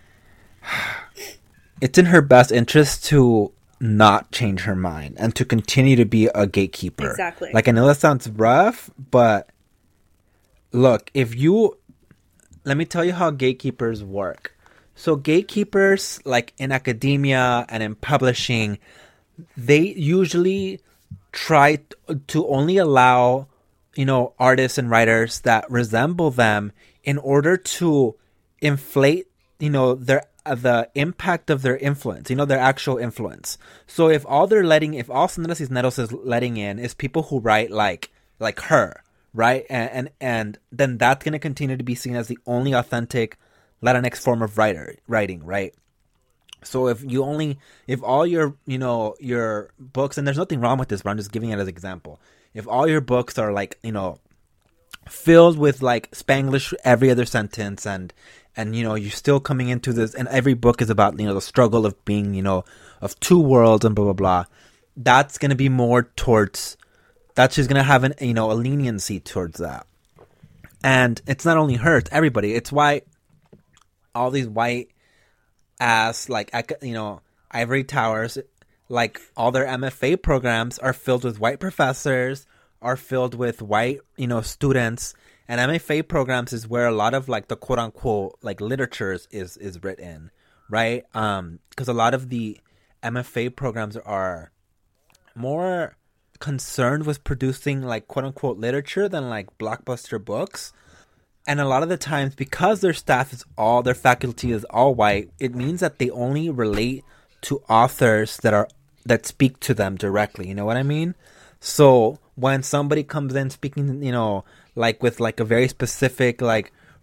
it's in her best interest to not change her mind and to continue to be a gatekeeper. Exactly. Like, I know that sounds rough, but look, if you, let me tell you how gatekeepers work. So gatekeepers, like in academia and in publishing, they usually try to only allow, you know, artists and writers that resemble them in order to inflate, you know, their uh, the impact of their influence, you know, their actual influence. So if all they're letting, if all Sandra Cisneros is letting in is people who write like like her, right, and and, and then that's gonna continue to be seen as the only authentic Latinx form of writer writing, right? So if you only, if all your, you know, your books, and there's nothing wrong with this, but I'm just giving it as an example. If all your books are like, you know, filled with like Spanglish every other sentence, and, and, you know, you're still coming into this, and every book is about, you know, the struggle of being, you know, of two worlds and blah, blah, blah. That's going to be more towards, that's just going to have an, you know, a leniency towards that. And it's not only her, it's everybody. It's why all these white ass, like, you know, ivory towers, like all their M F A programs are filled with white professors, are filled with white, you know, students. And M F A programs is where a lot of like the quote unquote like literature is, is, is written, right? Um, because a lot of the M F A programs are more concerned with producing like quote unquote literature than like blockbuster books. And a lot of the times, because their staff is all, their faculty is all white, it means that they only relate to authors that are, that speak to them directly. You know what I mean? So when somebody comes in speaking, you know, like with like a very specific, like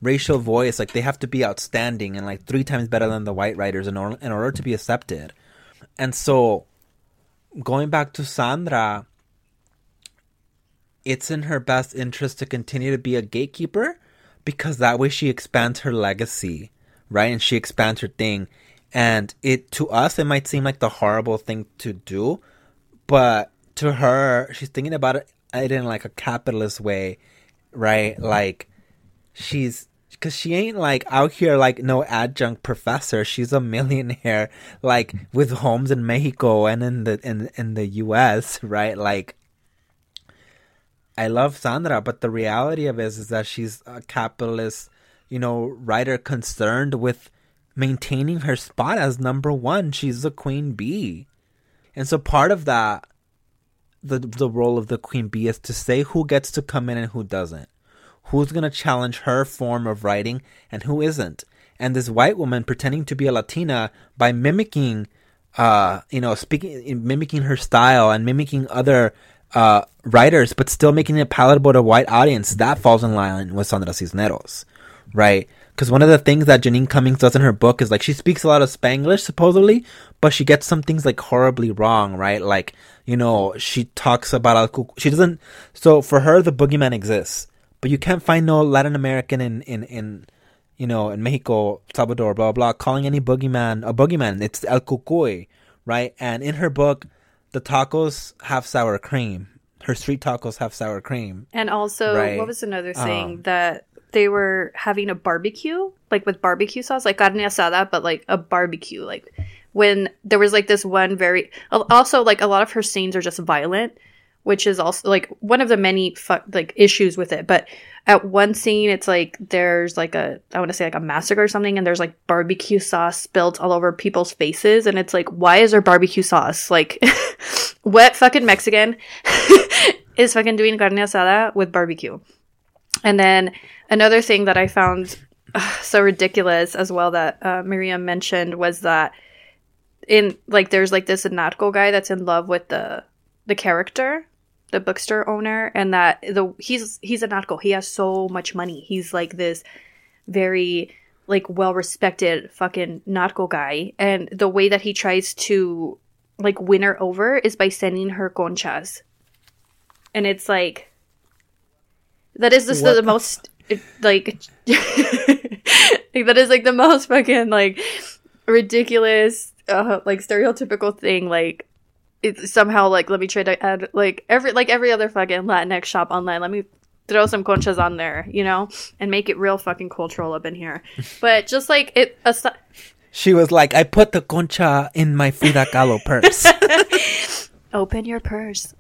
racial voice, like they have to be outstanding and like three times better than the white writers in order in order to be accepted. And so, going back to Sandra, it's in her best interest to continue to be a gatekeeper, because that way she expands her legacy, right? And she expands her thing. And it, to us, it might seem like the horrible thing to do, but to her, she's thinking about it, it in like a capitalist way, right? Like, she's, because she ain't like out here like no adjunct professor. She's a millionaire, like with homes in Mexico and in the in in the U S, right? Like, I love Sandra, but the reality of it is, is that she's a capitalist, you know, writer concerned with maintaining her spot as number one. She's the queen bee. And so part of that, the the role of the queen bee is to say who gets to come in and who doesn't. Who's going to challenge her form of writing and who isn't. And this white woman pretending to be a Latina by mimicking, uh, you know, speaking, mimicking her style and mimicking other uh, writers, but still making it palatable to a white audience, that falls in line with Sandra Cisneros, right? Because one of the things that Janine Cummings does in her book is like she speaks a lot of Spanglish supposedly, but she gets some things like horribly wrong, right? Like, you know, she talks about Al Cuc- she doesn't. So for her, the boogeyman exists, but you can't find no Latin American in in in you know in Mexico, Salvador, blah blah, blah calling any boogeyman a boogeyman. It's El Cucuy, right? And in her book, the tacos have sour cream. Her street tacos have sour cream. And also, right? what was another thing Um, that they were having a barbecue, like with barbecue sauce, like carne asada, but like a barbecue. Like when there was like this one very, also like a lot of her scenes are just violent, which is also like one of the many fu- like issues with it. But at one scene, it's like there's like a, I want to say like a massacre or something, and there's like barbecue sauce spilled all over people's faces. And it's like, why is there barbecue sauce? Like, what fucking Mexican is fucking doing carne asada with barbecue? And then another thing that I found uh, so ridiculous as well that uh, Miriam mentioned was that in like there's like this narco guy that's in love with the the character, the bookstore owner, and that the he's he's a narco. He has so much money. He's like this very like well respected fucking narco guy, and the way that he tries to like win her over is by sending her conchas, and it's like. That is just the, the most, like, that is, like, the most fucking, like, ridiculous, uh, like, stereotypical thing, like, it's somehow, like, let me try to add, like, every, like, every other fucking Latinx shop online, let me throw some conchas on there, you know, and make it real fucking cultural up in here. But just, like, it, aside- She was like, I put the concha in my Frida Kahlo purse. Open your purse.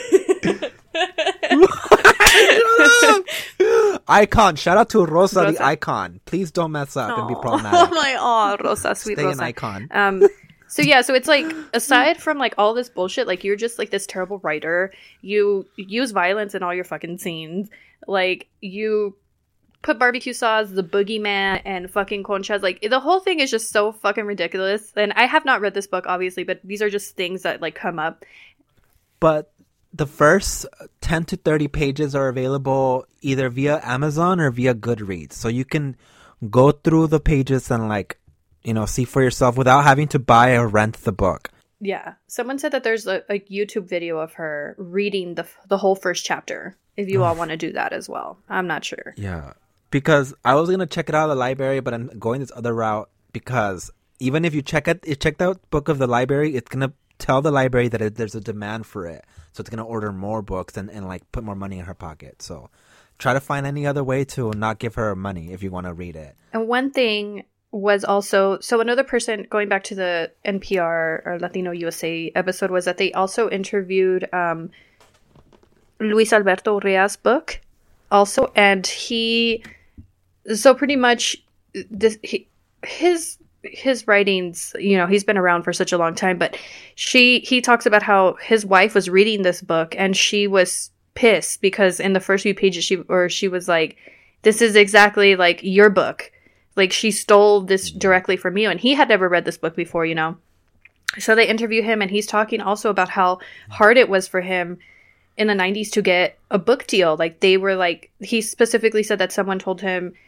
Icon. Shout out to Rosa, Rosa. the icon. Please don't mess up and be Aw. problematic. Oh my, oh, Rosa, sweet Stay Rosa. an icon. Um, so yeah, so it's like, aside from like all this bullshit, like you're just like this terrible writer. You use violence in all your fucking scenes. Like you put barbecue sauce, the boogeyman, and fucking conchas. Like the whole thing is just so fucking ridiculous. And I have not read this book, obviously, but these are just things that like come up. But the first ten to thirty pages are available either via Amazon or via Goodreads. So you can go through the pages and like, you know, see for yourself without having to buy or rent the book. Yeah. Someone said that there's a, a YouTube video of her reading the the whole first chapter. If you all want to do that as well. I'm not sure. Yeah. Because I was going to check it out at the library, but I'm going this other route because even if you check it, you check out book of the library, it's going to tell the library that it, there's a demand for it. So it's going to order more books and, and like put more money in her pocket. So try to find any other way to not give her money if you want to read it. And one thing was also, so another person, going back to the N P R or Latino U S A episode, was that they also interviewed um, Luis Alberto Urrea's book also. And he, so pretty much this, he, his his writings, you know, he's been around for such a long time, but she he talks about how his wife was reading this book and she was pissed because in the first few pages she or she was like, this is exactly like your book, like she stole this directly from you, and he had never read this book before, you know. So they interview him, and he's talking also about how hard it was for him in the nineties to get a book deal. Like they were like, he specifically said that someone told him,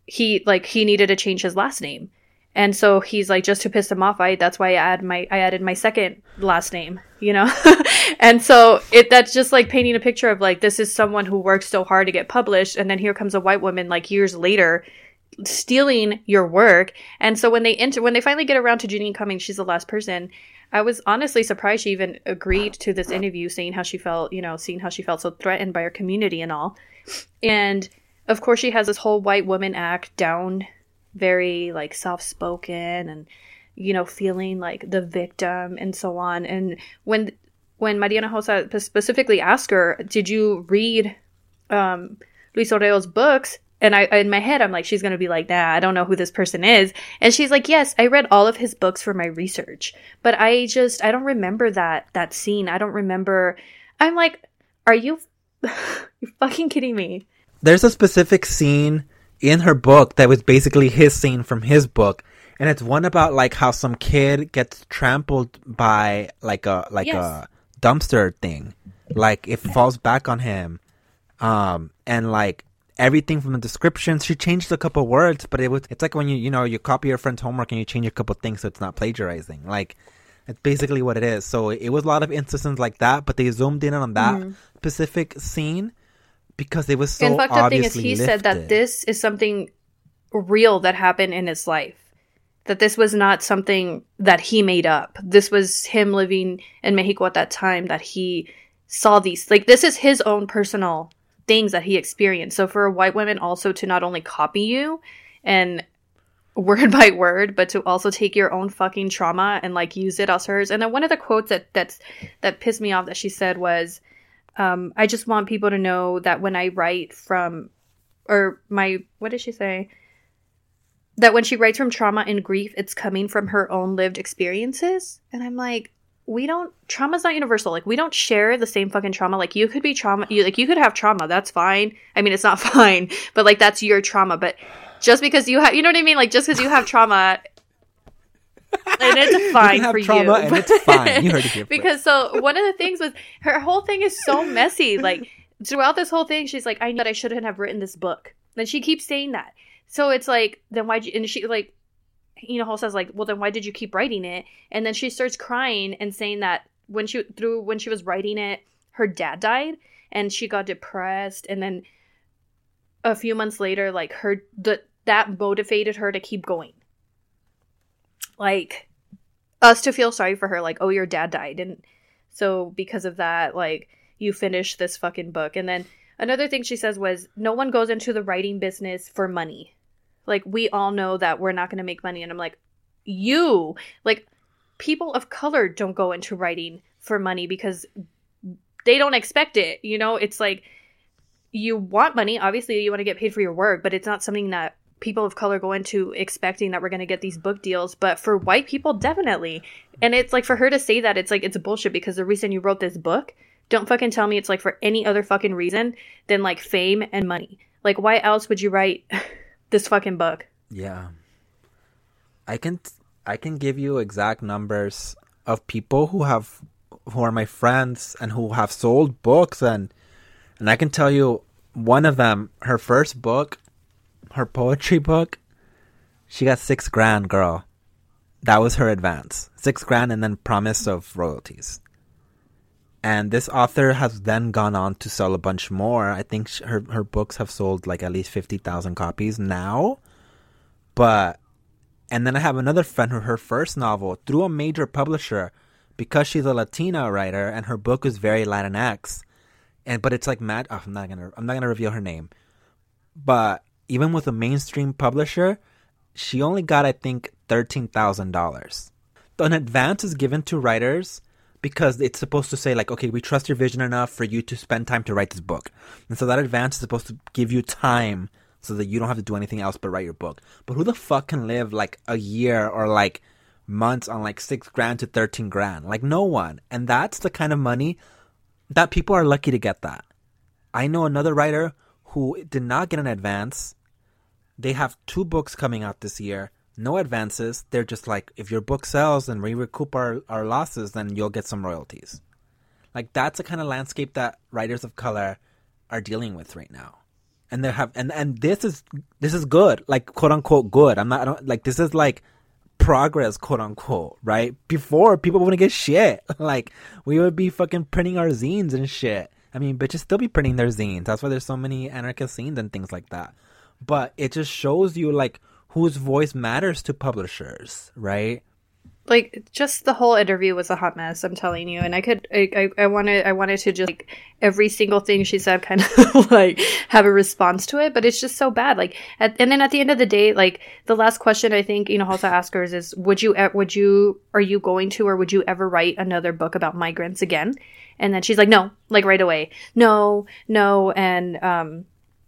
he like he needed to change his last name. And so he's like, just to piss him off, I that's why I add my I added my second last name, you know? And so it that's just like painting a picture of like, this is someone who worked so hard to get published, and then here comes a white woman like years later stealing your work. And so when they enter when they finally get around to Janine Cummings, she's the last person. I was honestly surprised she even agreed to this interview, saying how she felt, you know, seeing how she felt so threatened by her community and all. And of course she has this whole white woman act down, very like soft-spoken and, you know, feeling like the victim and so on. And when when Maria Hinojosa specifically asked her, did you read um, Luis Orreo's books? And I, in my head, I'm like, she's going to be like, nah, I don't know who this person is. And she's like, yes, I read all of his books for my research. But I just, I don't remember that, that scene. I don't remember. I'm like, are you, you fucking kidding me? There's a specific scene in her book that was basically his scene from his book. And it's one about like how some kid gets trampled by like a, like Yes. a dumpster thing. Like it falls back on him. Um, and like, everything from the descriptions, she changed a couple words, but it was it's like when you you know you copy your friend's homework and you change a couple things so it's not plagiarizing. Like it's basically what it is. So it was a lot of instances like that, but they zoomed in on that mm-hmm. specific scene because it was so and fucked up thing is obviously he lifted. said that this is something real that happened in his life. That this was not something that he made up. This was him living in Mexico at that time, that he saw these like this is his own personal things that he experienced. So for a white woman also to not only copy you and word by word, but to also take your own fucking trauma and like use it as hers. And then one of the quotes that that's that pissed me off that she said was, um, I just want people to know that when I write from, or my, what did she say? That when she writes from trauma and grief, it's coming from her own lived experiences. And I'm like, we don't, trauma's not universal. Like, we don't share the same fucking trauma. Like, you could be trauma, you, like, you could have trauma. That's fine. I mean, it's not fine, but, like, that's your trauma. But just because you have, you know what I mean? Like, just because you have trauma, and it's fine you can have for trauma you. And it's fine. You heard it here Because, so, one of the things was, her whole thing is so messy. Like, throughout this whole thing, she's like, I knew that I shouldn't have written this book. Then she keeps saying that. So, it's like, then why'd you, and she, like, you know, says like, well, then why did you keep writing it? And then she starts crying and saying that when she through when she was writing it, her dad died and she got depressed. And then a few months later, like her the, that motivated her to keep going. Like us to feel sorry for her, like, oh, your dad died, and so because of that, like, you finished this fucking book. And then another thing she says was, no one goes into the writing business for money. Like, we all know that we're not going to make money. And I'm like, you, like, people of color don't go into writing for money because they don't expect it. You know, it's like, you want money. Obviously, you want to get paid for your work, but it's not something that people of color go into expecting that we're going to get these book deals. But for white people, definitely. And it's like, for her to say that, it's like, it's bullshit, because the reason you wrote this book, don't fucking tell me it's like for any other fucking reason than like fame and money. Like, why else would you write this fucking book? Yeah. I can I can give you exact numbers of people who have who are my friends and who have sold books, and and I can tell you one of them, her first book, her poetry book, she got six grand, girl. That was her advance. Six grand and then promise of royalties. And this author has then gone on to sell a bunch more. I think sh- her her books have sold like at least fifty thousand copies now. But, and then I have another friend who her first novel, through a major publisher, because she's a Latina writer and her book is very Latinx. And, but it's like mad, oh, I'm not gonna, I'm not gonna reveal her name. But even with a mainstream publisher, she only got, I think, thirteen thousand dollars. An advance is given to writers because it's supposed to say, like, okay, we trust your vision enough for you to spend time to write this book. And so that advance is supposed to give you time so that you don't have to do anything else but write your book. But who the fuck can live, like, a year or, like, months on, like, six grand to thirteen grand? Like, no one. And that's the kind of money that people are lucky to get that. I know another writer who did not get an advance. They have two books coming out this year. No advances. They're just like, if your book sells and we recoup our, our losses, then you'll get some royalties. Like, that's the kind of landscape that writers of color are dealing with right now. and they have and and this is this is good, like quote unquote good. I'm not I don't like this is like progress, quote unquote, right? Before people wouldn't get shit. Like we would be fucking printing our zines and shit. I mean, bitches still be printing their zines. That's why there's so many anarchist zines and things like that. But it just shows you like whose voice matters to publishers, right? Like, just the whole interview was a hot mess, I'm telling you. And I could, I, I, I wanted, I wanted to just, like, every single thing she said kind of, like, have a response to it. But it's just so bad. Like, at, and then at the end of the day, like, the last question I think Hinojosa asked her is, would you, would you, are you going to, or would you ever write another book about migrants again? And then she's like, no, like, right away. No, no. And, um,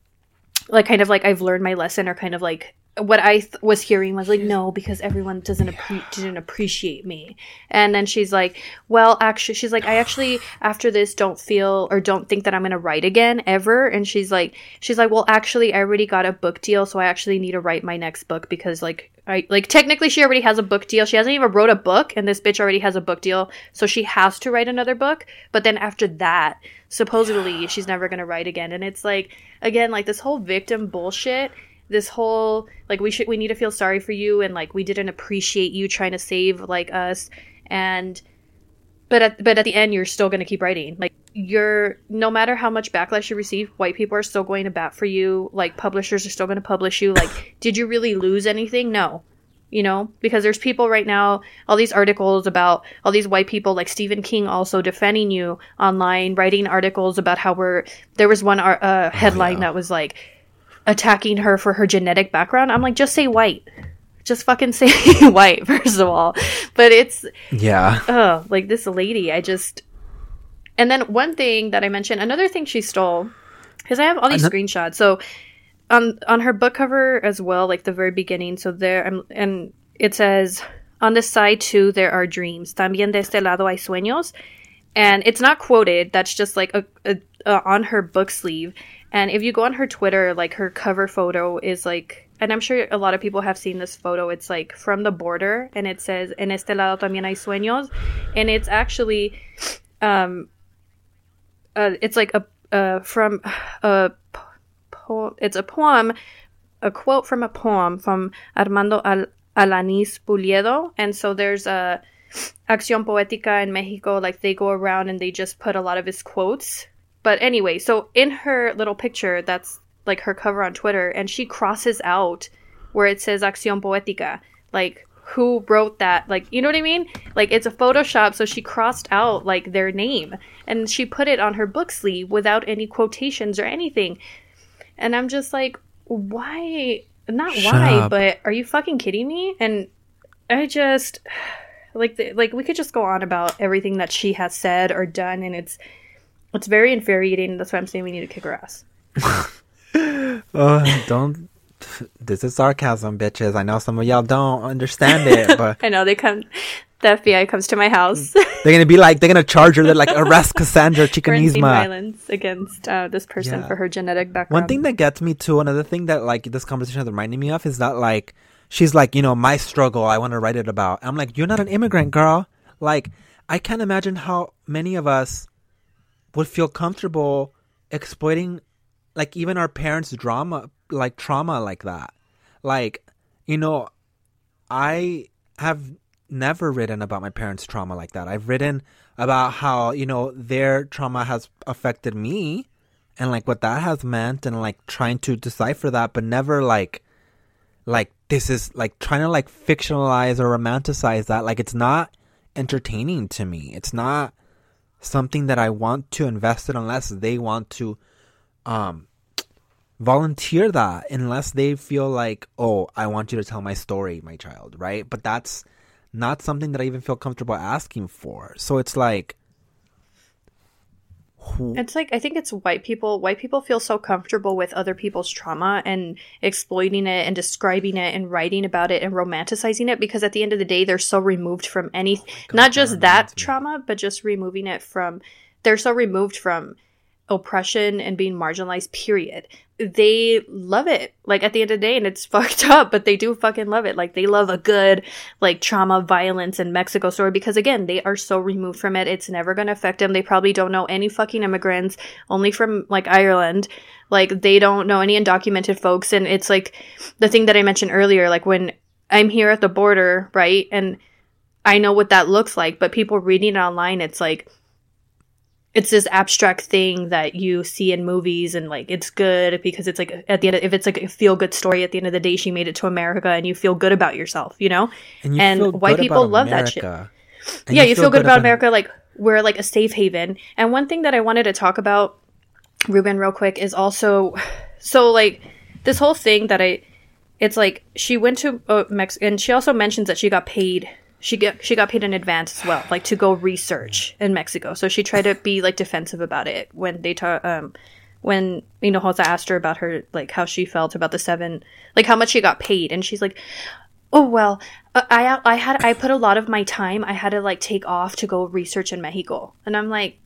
like, kind of like, I've learned my lesson, or kind of like, what I th- was hearing was like, no, because everyone doesn't appre- didn't appreciate me. And then she's like, well, actually, she's like, I actually, after this, don't feel or don't think that I'm going to write again ever. And she's like, she's like, well, actually, I already got a book deal. So I actually need to write my next book because like, I like technically she already has a book deal. She hasn't even wrote a book, and this bitch already has a book deal. So she has to write another book. But then after that, supposedly she's never going to write again. And it's like, again, like this whole victim bullshit. This whole, like, we should, we need to feel sorry for you, and, like, we didn't appreciate you trying to save, like, us, and, but at, but at the end, you're still going to keep writing. Like, you're, no matter how much backlash you receive, white people are still going to bat for you, like, publishers are still going to publish you, like, did you really lose anything? No. You know, because there's people right now, all these articles about all these white people, like Stephen King, also defending you online, writing articles about how we're, there was one uh, headline oh, yeah. that was, like, attacking her for her genetic background. I'm like, just say white. Just fucking say white, first of all. But it's... Yeah. Oh, like this lady, I just... And then one thing that I mentioned, another thing she stole, because I have all these An- screenshots. So on on her book cover as well, like the very beginning, so there, I'm, and it says, on the side too, there are dreams. También de este lado hay sueños. And it's not quoted. That's just like a, a, a on her book sleeve. And if you go on her Twitter, like her cover photo is like, and I'm sure a lot of people have seen this photo. It's like from the border, and it says, en este lado también hay sueños. And it's actually, um, uh, it's like a, uh, from a, po- it's a poem, a quote from a poem from Armando Al- Alanis Pulido. And so there's a Acción Poética in Mexico, like they go around and they just put a lot of his quotes. But anyway, so in her little picture, that's like her cover on Twitter, and she crosses out where it says Acción Poética. Like, who wrote that? Like, you know what I mean? Like, it's a Photoshop, so she crossed out, like, their name. And she put it on her book sleeve without any quotations or anything. And I'm just like, why? Not Shut why, up. But are you fucking kidding me? And I just... Like, the, like we could just go on about everything that she has said or done, and it's... It's very infuriating. That's why I'm saying we need to kick her ass. uh, don't. This is sarcasm, bitches. I know some of y'all don't understand it, but I know they come. The F B I comes to my house. They're gonna be like, they're gonna charge her. They're like, arrest Cassandra Chicanisma. Violence against uh, this person yeah. for her genetic background. One thing that gets me too, another thing that like this conversation is reminding me of is that like she's like, you know, my struggle. I want to write it about. I'm like, you're not an immigrant, girl. Like, I can't imagine how many of us would feel comfortable exploiting, like, even our parents' drama, like, trauma like that. Like, you know, I have never written about my parents' trauma like that. I've written about how, you know, their trauma has affected me and, like, what that has meant and, like, trying to decipher that, but never, like, like, this is, like, trying to, like, fictionalize or romanticize that. Like, it's not entertaining to me. It's not something that I want to invest in unless they want to um, volunteer that, unless they feel like, oh, I want you to tell my story, my child, right? But that's not something that I even feel comfortable asking for. So it's like... Who... It's like, I think it's white people. White people feel so comfortable with other people's trauma and exploiting it and describing it and writing about it and romanticizing it, because at the end of the day, they're so removed from any, oh God, not just that trauma, but just removing it from, they're so removed from oppression and being marginalized, period. They love it. Like, at the end of the day, and it's fucked up, but they do fucking love it. Like, they love a good, like, trauma, violence in Mexico story because, again, they are so removed from it. It's never going to affect them. They probably don't know any fucking immigrants, only from, like, Ireland. Like, they don't know any undocumented folks. And it's, like, the thing that I mentioned earlier, like, when I'm here at the border, right, and I know what that looks like, but people reading it online, it's, like, it's this abstract thing that you see in movies and like it's good because it's like at the end of, if it's like a feel good story at the end of the day she made it to America and you feel good about yourself, you know? And, you and feel white good people about love America. that shit. And yeah, you feel, feel good, good about, about America, like we're like a safe haven. And one thing that I wanted to talk about, Ruben, real quick is also so like this whole thing that I it's like she went to uh, Mexico and she also mentions that she got paid She got she got paid in advance as well, like to go research in Mexico. So she tried to be like defensive about it when they ta- um when Hinojosa asked her about her like how she felt about the seven, like how much she got paid, and she's like, oh well, I I had I put a lot of my time. I had to like take off to go research in Mexico, and I'm like,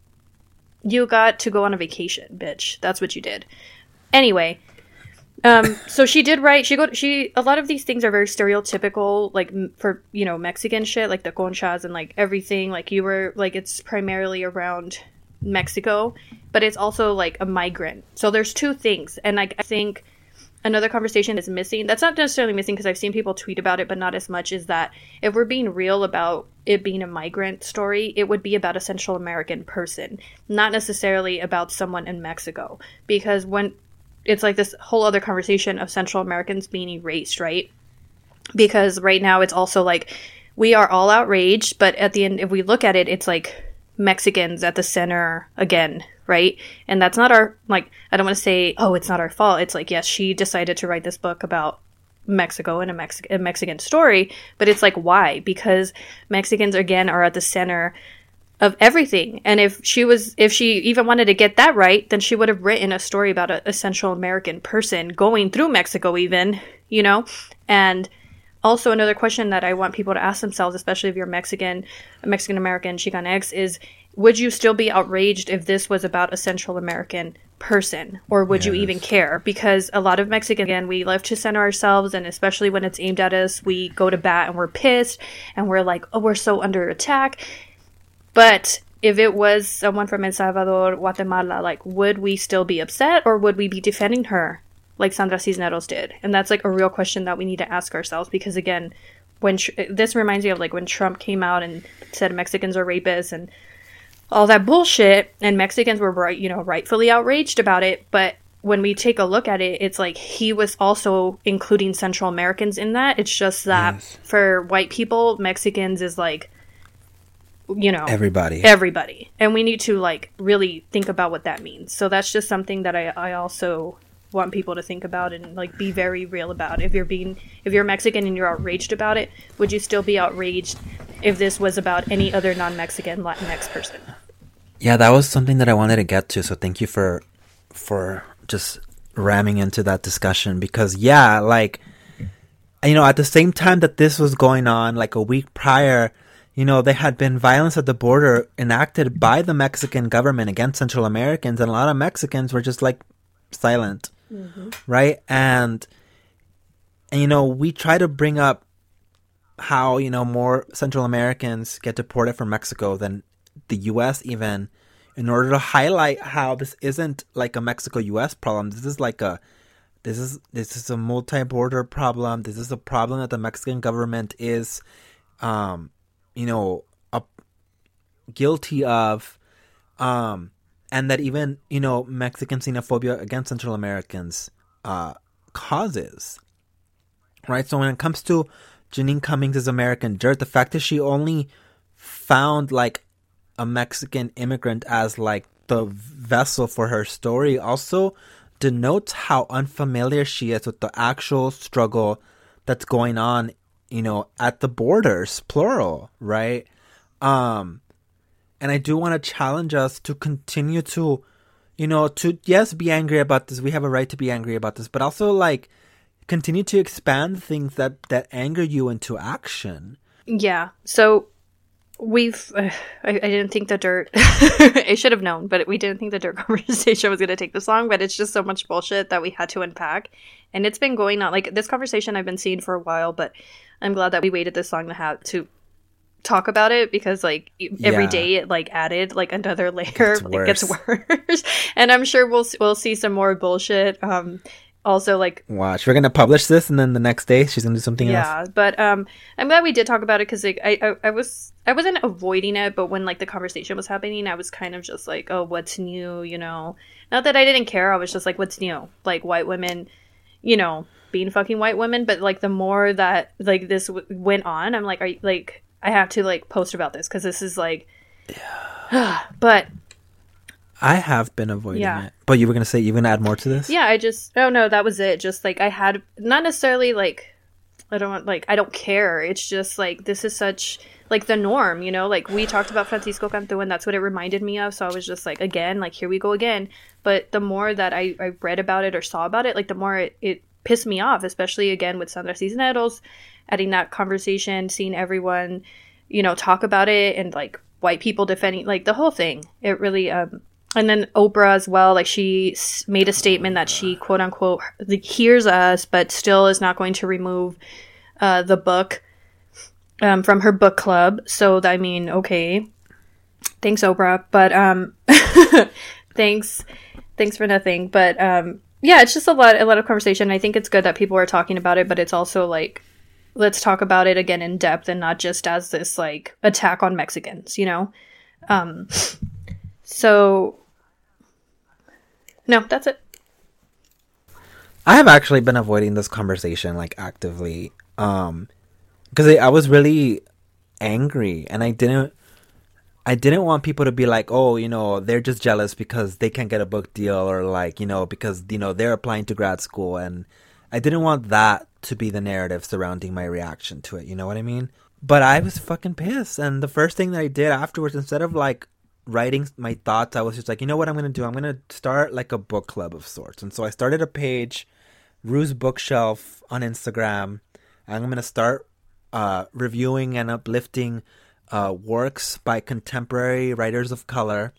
you got to go on a vacation, bitch. That's what you did. Anyway. Um, so she did write, she go, she, a lot of these things are very stereotypical, like, m- for, you know, Mexican shit, like the conchas and, like, everything, like, you were, like, it's primarily around Mexico, but it's also, like, a migrant. So there's two things, and, like, I think another conversation is missing, that's not necessarily missing, because I've seen people tweet about it, but not as much, is that if we're being real about it being a migrant story, it would be about a Central American person, not necessarily about someone in Mexico, because when it's like this whole other conversation of Central Americans being erased, right? Because right now it's also like we are all outraged, but at the end, if we look at it, it's like Mexicans at the center again, right? And that's not our, like, I don't want to say, oh, it's not our fault. It's like, yes, she decided to write this book about Mexico and a, Mex- a Mexican story, but it's like, why? Because Mexicans, again, are at the center of everything. And if she was, if she even wanted to get that right, then she would have written a story about a, a Central American person going through Mexico even, you know? And also another question that I want people to ask themselves, especially if you're Mexican, Mexican American, Chicanx, is would you still be outraged if this was about a Central American person? Or would yes. you even care? Because a lot of Mexicans, again, we love to center ourselves, and especially when it's aimed at us, we go to bat and we're pissed and we're like, oh, we're so under attack. But if it was someone from El Salvador, Guatemala, like, would we still be upset, or would we be defending her like Sandra Cisneros did? And that's, like, a real question that we need to ask ourselves, because, again, when tr- this reminds me of, like, when Trump came out and said Mexicans are rapists and all that bullshit, and Mexicans were, right, you know, rightfully outraged about it, but when we take a look at it, it's like he was also including Central Americans in that. It's just that yes. for white people, Mexicans is, like, you know, everybody everybody and we need to like really think about what that means. So that's just something that I, I also want people to think about and like be very real about. If you're being if you're Mexican and you're outraged about it, would you still be outraged if this was about any other non-Mexican Latinx person? Yeah, that was something that I wanted to get to, so thank you for for just ramming into that discussion, because yeah, like, you know, at the same time that this was going on, like a week prior, you know, there had been violence at the border enacted by the Mexican government against Central Americans, and a lot of Mexicans were just, like, silent, mm-hmm. right? And, and, you know, we try to bring up how, you know, more Central Americans get deported from Mexico than the U S even, in order to highlight how this isn't, like, a Mexico-U S problem. This is, like, a... This is this is a multi-border problem. This is a problem that the Mexican government is... um. you know, uh, guilty of, um, and that even, you know, Mexican xenophobia against Central Americans uh, causes, right? So when it comes to Janine Cummings' American Dirt, the fact that she only found, like, a Mexican immigrant as, like, the vessel for her story also denotes how unfamiliar she is with the actual struggle that's going on, you know, at the borders, plural, right? Um, and I do want to challenge us to continue to, you know, to, yes, be angry about this. We have a right to be angry about this, but also, like, continue to expand things that, that anger you into action. Yeah. So we've uh, I, I didn't think the dirt I should have known, but we didn't think the dirt conversation was going to take this long, but it's just so much bullshit that we had to unpack, and it's been going on like this conversation I've been seeing for a while, but I'm glad that we waited this long to have to talk about it, because like every Yeah. day it like added like another layer. It gets It gets worse. And I'm sure we'll we'll see some more bullshit. Um also like Watch, we're gonna publish this, and then the next day she's gonna do something else. yeah, but um, I'm glad we did talk about it, because like, I, I I was I wasn't avoiding it, but when like the conversation was happening, I was kind of just like, oh, what's new, you know? Not that I didn't care, I was just like, what's new? Like white women, you know, being fucking white women. But like the more that like this w- went on, I'm like, are you, like I have to like post about this, because this is like, but. I have been avoiding Yeah. it. But you were gonna say you're gonna add more to this? Yeah, I just oh no, that was it. Just like I had not necessarily like I don't want like I don't care. It's just like this is such like the norm, you know? Like we talked about Francisco Cantu, and that's what it reminded me of. So I was just like, again, like here we go again. But the more that I, I read about it or saw about it, like the more it, it pissed me off, especially again with Sandra Cisneros, adding that conversation, seeing everyone, you know, talk about it, and like white people defending like the whole thing. It really um and then Oprah as well, like she s- made a statement that she quote unquote like, hears us, but still is not going to remove uh, the book um, from her book club. So I mean, okay, thanks Oprah, but um, thanks, thanks for nothing. But um, yeah, it's just a lot, a lot of conversation. I think it's good that people are talking about it, but it's also like, let's talk about it again in depth, and not just as this like attack on Mexicans, you know. Um, So, no, that's it. I have actually been avoiding this conversation like actively, um, because I, I was really angry, and I didn't, I didn't want people to be like, oh, you know, they're just jealous because they can't get a book deal, or like, you know, because you know they're applying to grad school, and I didn't want that to be the narrative surrounding my reaction to it. You know what I mean? But I was fucking pissed, and the first thing that I did afterwards, instead of like writing my thoughts, I was just like, you know what I'm gonna do? I'm gonna start like a book club of sorts. And so I started a page, Rue's Bookshelf, on Instagram, and I'm gonna start uh, reviewing and uplifting uh, works by contemporary writers of color.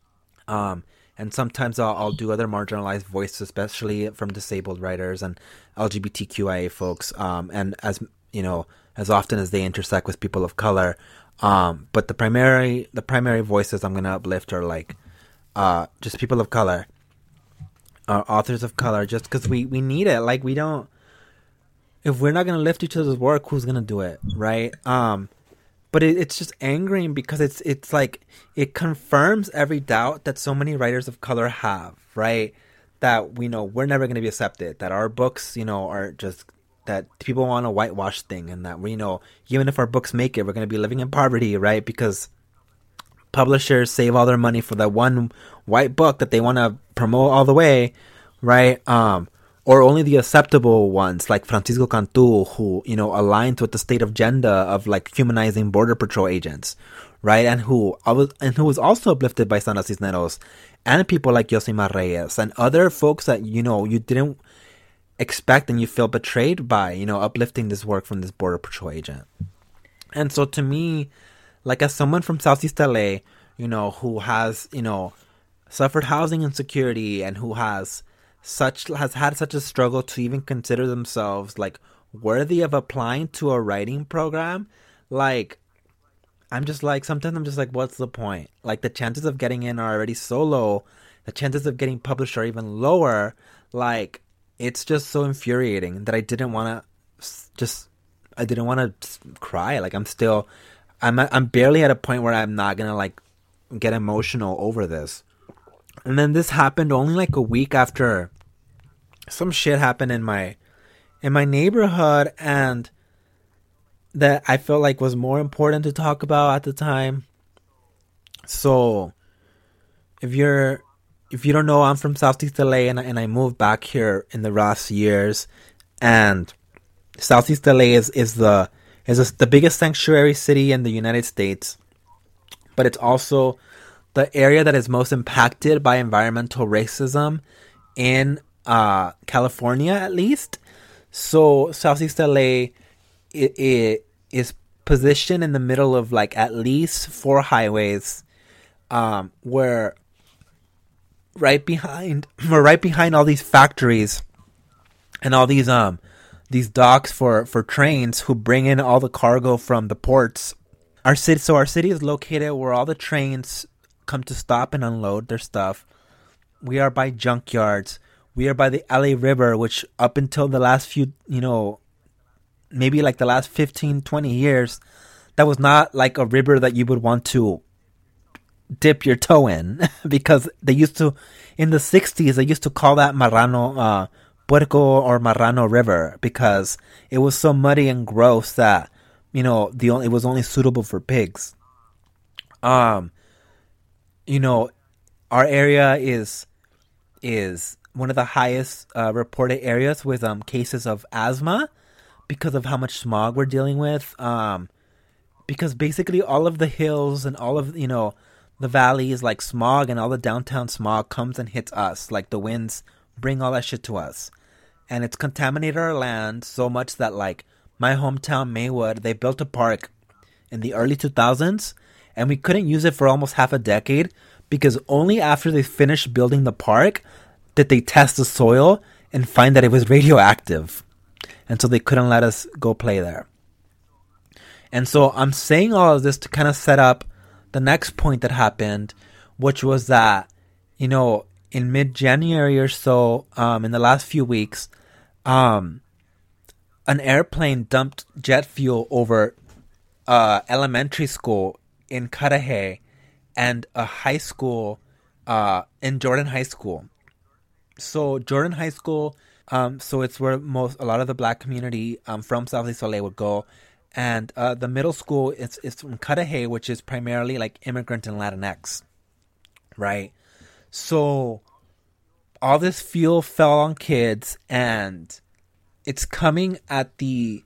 Um, and sometimes I'll, I'll do other marginalized voices, especially from disabled writers and L G B T Q I A folks. Um, and as you know, as often as they intersect with people of color. Um, but the primary, the primary voices I'm gonna uplift are like, uh, just people of color, uh, authors of color, just because we, we need it. Like we don't, if we're not gonna lift each other's work, who's gonna do it, right? Um, but it, it's just angering because it's it's like it confirms every doubt that so many writers of color have, right? That we know we're never gonna be accepted. That our books, you know, are just. That people want a whitewash thing, and that we know even if our books make it, we're going to be living in poverty, right? Because publishers save all their money for that one white book that they want to promote all the way, right? Um, or only the acceptable ones, like Francisco Cantu, who, you know, aligns with the state agenda of like humanizing border patrol agents, right? And who and who was also uplifted by Sandra Cisneros and people like Yosimar Reyes and other folks that, you know, you didn't expect and you feel betrayed by, you know, uplifting this work from this border patrol agent. And so to me, like as someone from Southeast L A, you know, who has, you know, suffered housing insecurity and who has such has had such a struggle to even consider themselves like worthy of applying to a writing program, like I'm just like sometimes I'm just like, what's the point? Like the chances of getting in are already so low, the chances of getting published are even lower. Like it's just so infuriating that I didn't want to just, I didn't want to cry. Like I'm still, I'm, I'm barely at a point where I'm not going to like get emotional over this. And then this happened only like a week after some shit happened in my, in my neighborhood, and that I felt like was more important to talk about at the time. So if you're, If you don't know, I'm from Southeast L A, and, and I moved back here in the last years. And Southeast L A is, is the is a, the biggest sanctuary city in the United States. But it's also the area that is most impacted by environmental racism in uh, California, at least. So Southeast L A it, it is positioned in the middle of like at least four highways, um, where right behind, we're right behind all these factories and all these um these docks for for trains who bring in all the cargo from the ports. Our city, so our city is located where all the trains come to stop and unload their stuff. We are by junkyards. We are by the L A River, which up until the last few, you know, maybe like the last fifteen, twenty years, that was not like a river that you would want to dip your toe in. Because they used to, in the sixties, they used to call that Marrano, uh, Puerco or Marrano River, because it was so muddy and gross that, you know, the only, it was only suitable for pigs. Um, you know, our area is, is one of the highest uh, reported areas with um cases of asthma because of how much smog we're dealing with. Um, because basically all of the hills and all of, you know, the valleys, like smog and all the downtown smog comes and hits us. Like the winds bring all that shit to us. And it's contaminated our land so much that like my hometown, Maywood, they built a park in the early two thousands and we couldn't use it for almost half a decade because only after they finished building the park did they test the soil and find that it was radioactive. And so they couldn't let us go play there. And so I'm saying all of this to kind of set up the next point that happened, which was that, you know, in mid-January or so, um, in the last few weeks, um, an airplane dumped jet fuel over uh, elementary school in Cudahy and a high school uh, in Jordan High School. So Jordan High School, um, so it's where most a lot of the black community um, from Southeast L A would go, and uh, the middle school is is from Cudahy, which is primarily like immigrant and Latinx, right? So all this fuel fell on kids, and it's coming at the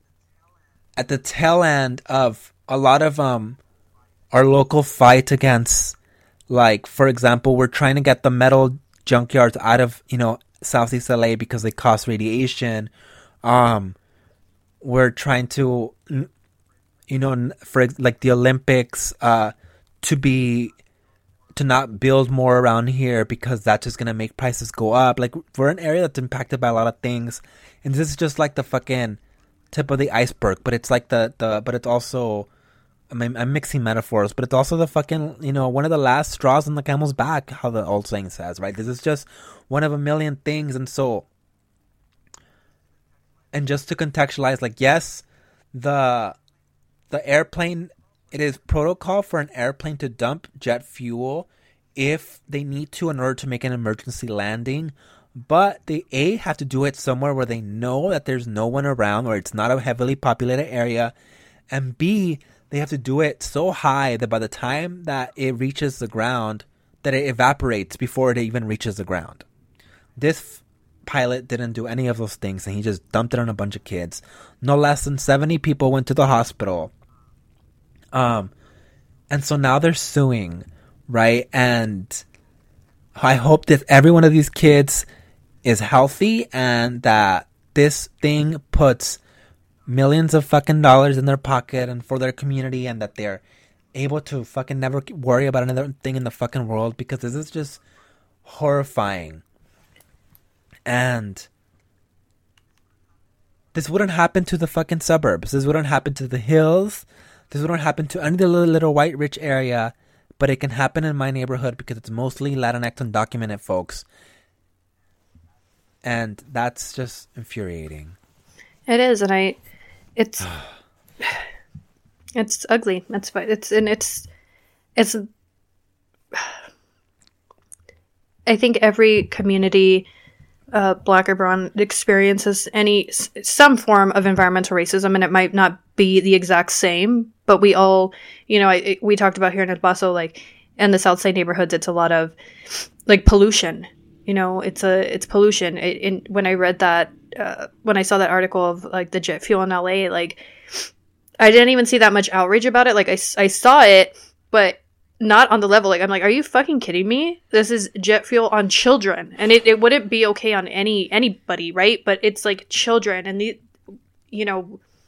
at the tail end of a lot of um our local fight against, like, for example, we're trying to get the metal junkyards out of, you know, Southeast L A because they cause radiation. Um, we're trying to, you know, for like the Olympics, uh, to be, to not build more around here because that's just gonna make prices go up. Like, we're an area that's impacted by a lot of things, and this is just like the fucking tip of the iceberg. But it's like the the, but it's also, I mean, I'm mixing metaphors, but it's also the fucking, you know, one of the last straws on the camel's back, how the old saying says, right? This is just one of a million things. And so, and just to contextualize, like, yes, the, the airplane, it is protocol for an airplane to dump jet fuel if they need to in order to make an emergency landing. But they, A, have to do it somewhere where they know that there's no one around, or it's not a heavily populated area. And B, they have to do it so high that by the time that it reaches the ground, that it evaporates before it even reaches the ground. This f- pilot didn't do any of those things, and he just dumped it on a bunch of kids. No less than seventy people went to the hospital. Um, and so now they're suing, right? And I hope that every one of these kids is healthy and that this thing puts millions of fucking dollars in their pocket and for their community, and that they're able to fucking never worry about another thing in the fucking world, because this is just horrifying. And this wouldn't happen to the fucking suburbs. This wouldn't happen to the hills. This wouldn't happen to any little, little white rich area, but it can happen in my neighborhood because it's mostly Latinx undocumented folks. And that's just infuriating. It is, and I, it's, it's ugly. That's fine. It's and it's, it's. I think every community, uh, black or brown, experiences any some form of environmental racism, and it might not be the exact same, but we all, you know, I, we talked about here in El Paso, like in the South Side neighborhoods, it's a lot of like pollution. You know, it's a it's pollution. It, in, when I read that, uh, when I saw that article of like the jet fuel in L A, like I didn't even see that much outrage about it. Like I, I saw it, but not on the level. Like I'm like, are you fucking kidding me? This is jet fuel on children, and it, it wouldn't be okay on any anybody, right? But it's like children, and the, you know,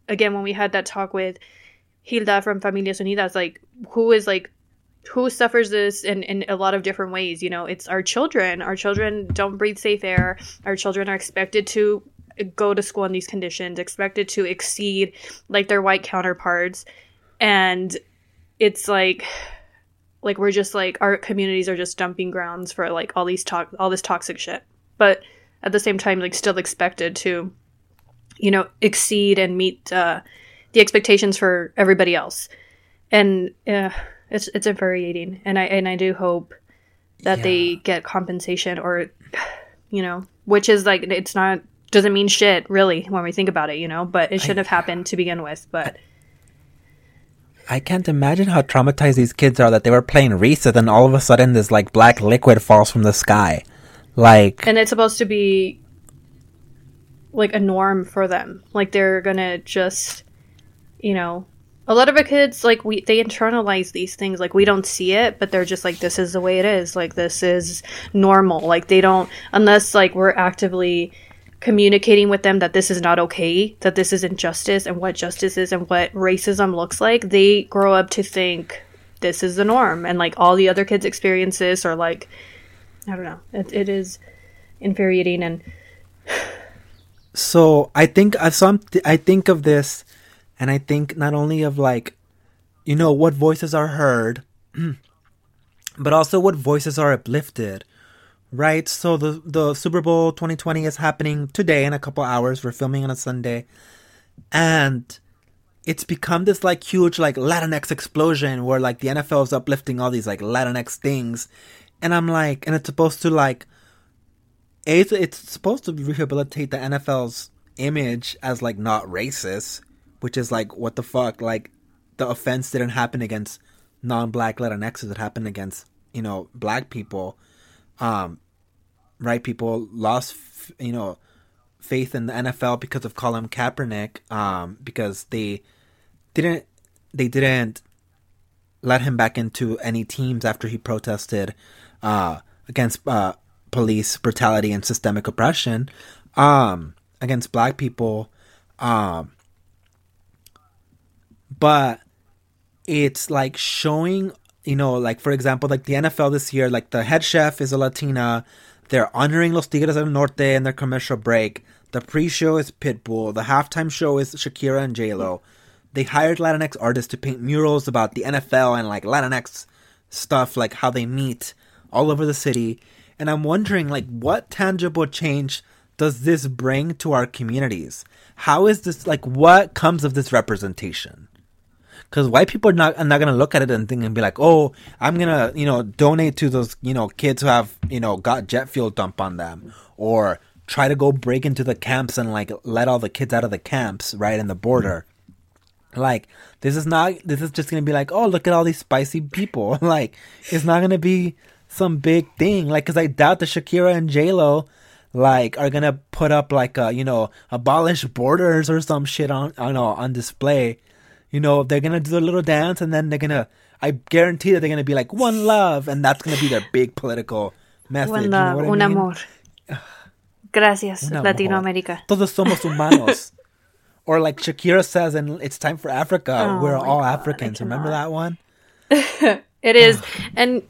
again, when we had that talk with Hilda from Familias Unidas, like, who is like, who suffers this in, in a lot of different ways? You know, it's our children. Our children don't breathe safe air. Our children are expected to go to school in these conditions, expected to exceed like their white counterparts. And it's like, like we're just like, our communities are just dumping grounds for like all these talk, all this toxic shit. But at the same time, like still expected to, you know, exceed and meet uh, the expectations for everybody else. And uh, it's it's infuriating. And I and I do hope that Yeah. they get compensation, or, you know, which is like, it's not, doesn't mean shit really when we think about it, you know, but it shouldn't have happened to begin with. But I can't imagine how traumatized these kids are that they were playing Recess and all of a sudden this like black liquid falls from the sky. Like, and it's supposed to be like a norm for them. Like they're gonna just, you know, a lot of our kids, like we, they internalize these things. Like we don't see it, but they're just like, this is the way it is. Like this is normal. Like they don't, unless like we're actively communicating with them that this is not okay, that this is injustice and what justice is and what racism looks like, they grow up to think this is the norm, and like all the other kids experience this, or like, I don't know, it, it is infuriating. And so I think I some I think of this, and I think not only of like, you know, what voices are heard, but also what voices are uplifted. Right, so the the Super Bowl twenty twenty is happening today in a couple hours. We're filming on a Sunday, and it's become this like huge like Latinx explosion where like the N F L is uplifting all these like Latinx things, and I'm like, and it's supposed to like, it's it's supposed to rehabilitate the N F L's image as like not racist, which is like, what the fuck, like the offense didn't happen against non-black Latinxes, it happened against, you know, black people. Um, right, people lost, f- you know, faith in the N F L because of Colin Kaepernick, um, because they didn't, they didn't let him back into any teams after he protested uh, against uh, police brutality and systemic oppression um, against black people. Um, but it's like showing, you know, like, for example, like the N F L this year, like the head chef is a Latina. They're honoring Los Tigres del Norte in their commercial break. The pre-show is Pitbull. The halftime show is Shakira and J-Lo. They hired Latinx artists to paint murals about the N F L and like Latinx stuff, like how they meet all over the city. And I'm wondering, like, what tangible change does this bring to our communities? How is this, like, what comes of this representation? Because white people are not are not gonna look at it and think and be like, oh, I'm gonna, you know, donate to those, you know, kids who have, you know, got jet fuel dumped on them, or try to go break into the camps and like let all the kids out of the camps, right, in the border. Like, this is not, this is just gonna be like, oh, look at all these spicy people. Like, it's not gonna be some big thing. Like, because I doubt that Shakira and J-Lo like are gonna put up like a, you know, abolish borders or some shit on, on on display. You know, they're going to do a little dance, and then they're going to, I guarantee that they're going to be like, one love, and that's going to be their big political message. one you love, know what un I mean? amor. Gracias, Un amor. Latinoamérica. Todos somos humanos. Or like Shakira says, and it's time for Africa. Oh We're my all God, Africans. I Remember cannot. that one? It is. And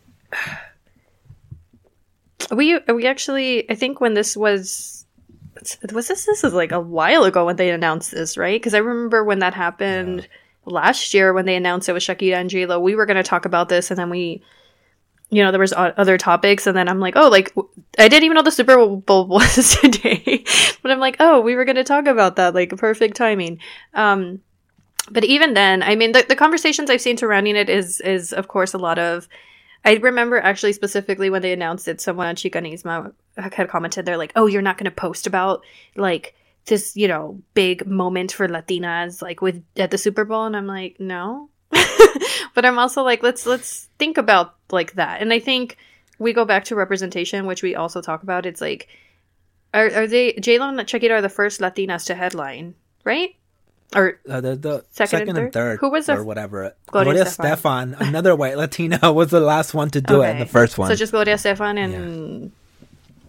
we we actually, I think when this was, was this, this was like a while ago when they announced this, right? Because I remember when that happened, yeah, last year when they announced it was Shakira and J-Lo, we were going to talk about this, and then we, you know, there was o- other topics, and then I'm like, oh, like, I didn't even know the Super Bowl was today, but I'm like, oh, we were going to talk about that, like, perfect timing. Um, but even then, I mean, the, the conversations I've seen surrounding it is, is, of course, a lot of, I remember actually specifically when they announced it, someone on Chicanismo had commented, they're like, oh, you're not going to post about, like, this, you know, big moment for Latinas, like, with, at the Super Bowl, and I'm like, no. But I'm also like, let's, let's think about, like, that. And I think we go back to representation, which we also talk about. It's like, are, are they, J-Lo and Shakira are the first Latinas to headline, right? Or Uh, the the Second second, and and third? third, Who was the or f- whatever. Gloria Gloria Estefan. Estefan, another white Latina, was the last one to do it, Okay. the first one. So just Gloria Estefan and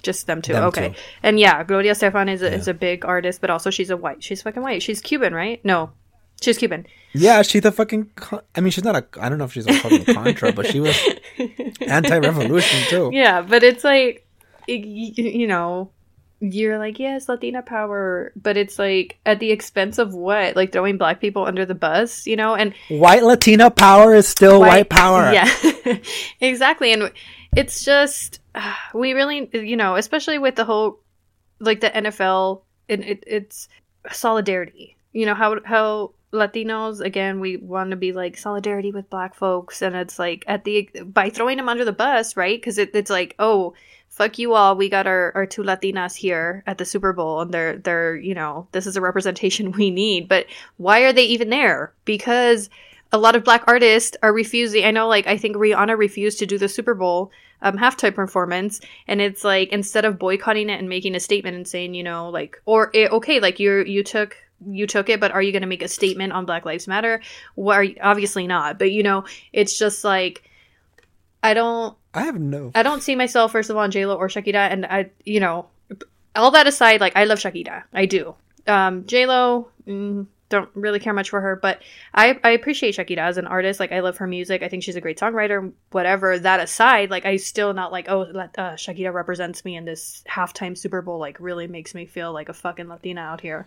Just them two. Them Okay. two. And yeah, Gloria Estefan is a, Yeah. is a big artist, but also she's a white. She's fucking white. She's Cuban, right? No, she's Cuban. Yeah, she's a fucking. Con- I mean, she's not a. I don't know if she's a fucking Contra, but she was anti-revolution too. Yeah, but it's like, y- y- you know, you're like, yes, Latina power, but it's like at the expense of what? Like throwing black people under the bus, you know? And White Latina power is still white, power. Yeah, exactly. And it's just, uh, we really, you know, especially with the whole, like the N F L, it, it, it's solidarity. You know, how how Latinos, again, we want to be like solidarity with black folks. And it's like at the, by throwing them under the bus, right? Because it, it's like, oh, fuck you all. We got our, our two Latinas here at the Super Bowl. And they're, they're, you know, this is a representation we need. But why are they even there? Because a lot of black artists are refusing. I know, like, I think Rihanna refused to do the Super Bowl um, halftime performance. And it's like, instead of boycotting it and making a statement and saying, you know, like, or, eh, okay, like, you you took, you took it, but are you going to make a statement on Black Lives Matter? Well, are you, obviously not. But, you know, it's just like, I don't, I have no. I don't see myself, first of all, in J-Lo or Shakira. And I, you know, all that aside, like, I love Shakira. I do. Um, J-Lo, mm, don't really care much for her, but I, I appreciate Shakira as an artist. Like, I love her music. I think she's a great songwriter, whatever. That aside, like, I still not like, oh, uh, Shakira represents me in this halftime Super Bowl, like, really makes me feel like a fucking Latina out here.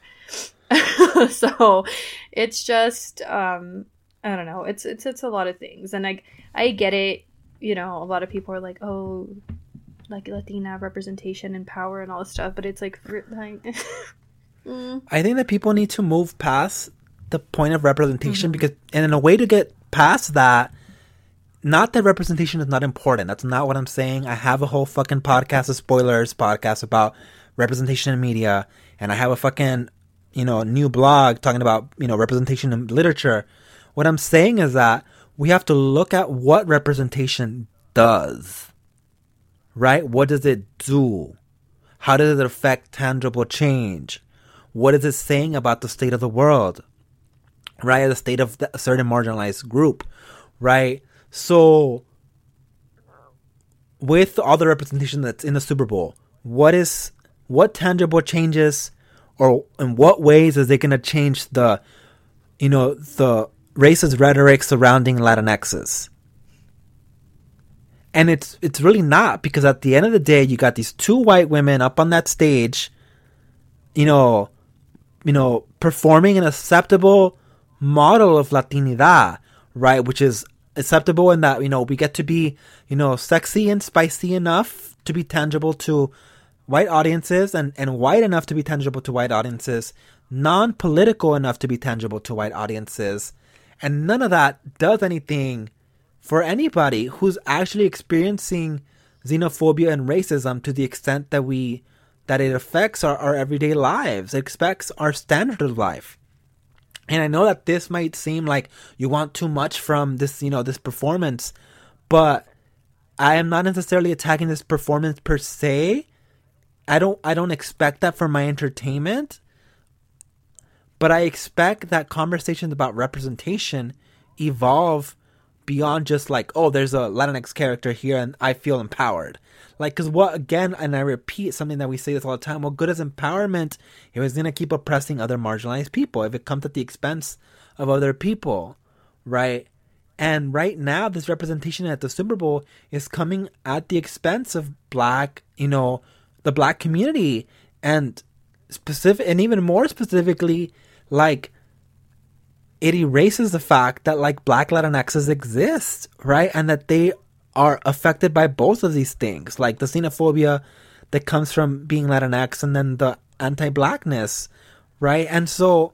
So it's just, um, I don't know. It's, it's, it's a lot of things. And I, I get it. You know, a lot of people are like, oh, like Latina representation and power and all this stuff. But it's like, like mm. I think that people need to move past the point of representation Mm-hmm. because, and in a way to get past that, not that representation is not important. That's not what I'm saying. I have a whole fucking podcast of spoilers podcast about representation in media, and I have a fucking, you know, new blog talking about, you know, representation in literature. What I'm saying is that we have to look at what representation does, right? What does it do? How does it affect tangible change? What is it saying about the state of the world, right? The state of a certain marginalized group, right? So with all the representation that's in the Super Bowl, what is, what tangible changes or in what ways is it going to change the, you know, the racist rhetoric surrounding Latinxes? And it's it's really not, because at the end of the day, you got these two white women up on that stage, you know, you know, performing an acceptable model of Latinidad, right? Which is acceptable in that, you know, we get to be, you know, sexy and spicy enough to be tangible to white audiences, and, and white enough to be tangible to white audiences, non-political enough to be tangible to white audiences. And none of that does anything for anybody who's actually experiencing xenophobia and racism to the extent that we, that it affects our, our everyday lives. It affects our standard of life. And I know that this might seem like you want too much from this, you know, this performance, but I am not necessarily attacking this performance per se. I don't, I don't expect that for my entertainment. But I expect that conversations about representation evolve beyond just like, oh, there's a Latinx character here and I feel empowered. Like, because what, again, and I repeat something that we say this all the time, what good is empowerment if it's going to keep oppressing other marginalized people, if it comes at the expense of other people, right? And right now, this representation at the Super Bowl is coming at the expense of black, you know, the black community. And specific, and even more specifically, like, it erases the fact that, like, black Latinxes exist, right? And that they are affected by both of these things, like the xenophobia that comes from being Latinx and then the anti-blackness, right? And so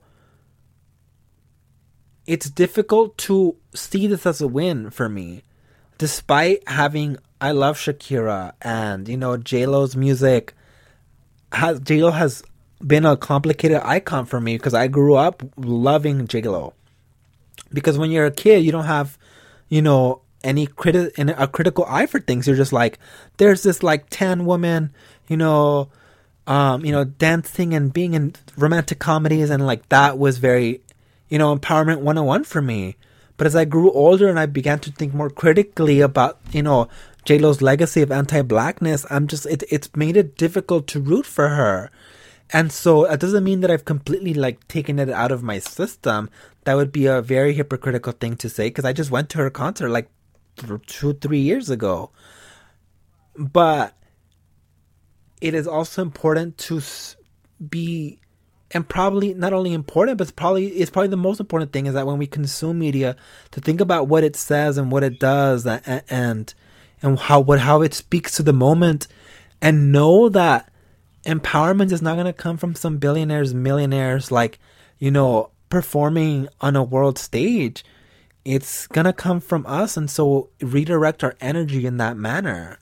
it's difficult to see this as a win for me, despite having, I love Shakira, and, you know, J-Lo's music has, J-Lo has been a complicated icon for me because I grew up loving J-Lo. Because when you're a kid, you don't have, you know, any criti- a critical eye for things. You're just like, there's this like tan woman, you know, um, you know, dancing and being in romantic comedies, and like that was very, you know, empowerment one oh one for me. But as I grew older and I began to think more critically about, you know, J-Lo's legacy of anti-blackness, I'm just it, it's made it difficult to root for her. And so it doesn't mean that I've completely like taken it out of my system. That would be a very hypocritical thing to say, because I just went to her concert like two, three years ago. But it is also important to be, and probably not only important, but it's probably it's probably the most important thing is that when we consume media, to think about what it says and what it does, and and, and how what how it speaks to the moment, and know that empowerment is not going to come from some billionaires, millionaires, like, you know, performing on a world stage. It's going to come from us, and so redirect our energy in that manner.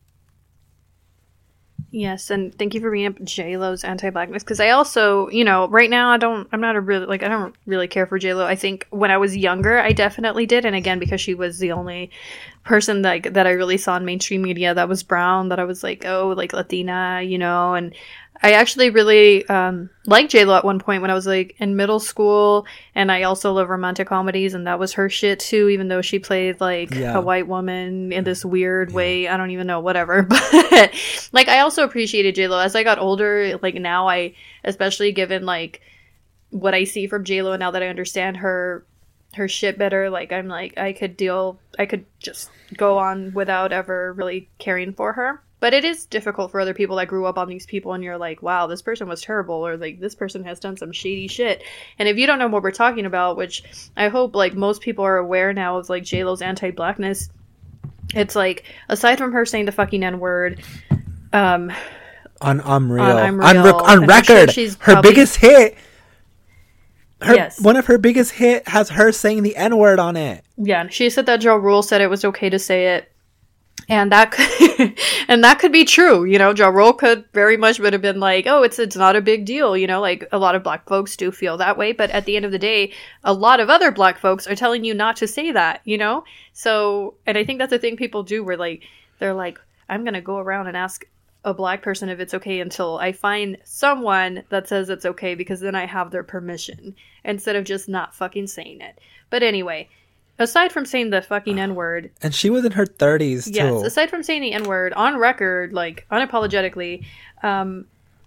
Yes, and thank you for bringing up J-Lo's anti-blackness, because I also, you know, right now I don't, I'm not a really, like, I don't really care for J-Lo. I think when I was younger, I definitely did, and again, because she was the only person that, that I really saw in mainstream media that was brown, that I was like, oh, like, Latina, you know, and I actually really um, liked J-Lo at one point when I was, like, in middle school, and I also love romantic comedies, and that was her shit, too, even though she played, like, yeah. a white woman in this weird yeah. way. I don't even know, whatever. But, like, I also appreciated J-Lo. As I got older, like, now I, especially given, like, what I see from J-Lo, and now that I understand her her shit better, like, I'm, like, I could deal, I could just go on without ever really caring for her. But it is difficult for other people that grew up on these people, and you're like, wow, this person was terrible, or like, this person has done some shady shit. And if you don't know what we're talking about, which I hope like most people are aware now of, like, J-Lo's anti-blackness, it's like, aside from her saying the fucking N-word, um, on Unreal, on, on, Unreal, rec- on record, sure her probably, biggest hit, her yes. one of her biggest hit has her saying the N-word on it. Yeah, she said that Ja Rule said it was okay to say it. And that could, and that could be true, you know. Ja Rule could very much would have been like, "Oh, it's it's not a big deal," you know. Like, a lot of black folks do feel that way, but at the end of the day, a lot of other black folks are telling you not to say that, you know. So, and I think that's the thing people do, where like they're like, "I'm gonna go around and ask a black person if it's okay until I find someone that says it's okay, because then I have their permission, instead of just not fucking saying it." But anyway. Aside from saying the fucking N-word... And she was in her thirties, too. Yes, aside from saying the N-word, on record, like, unapologetically, um,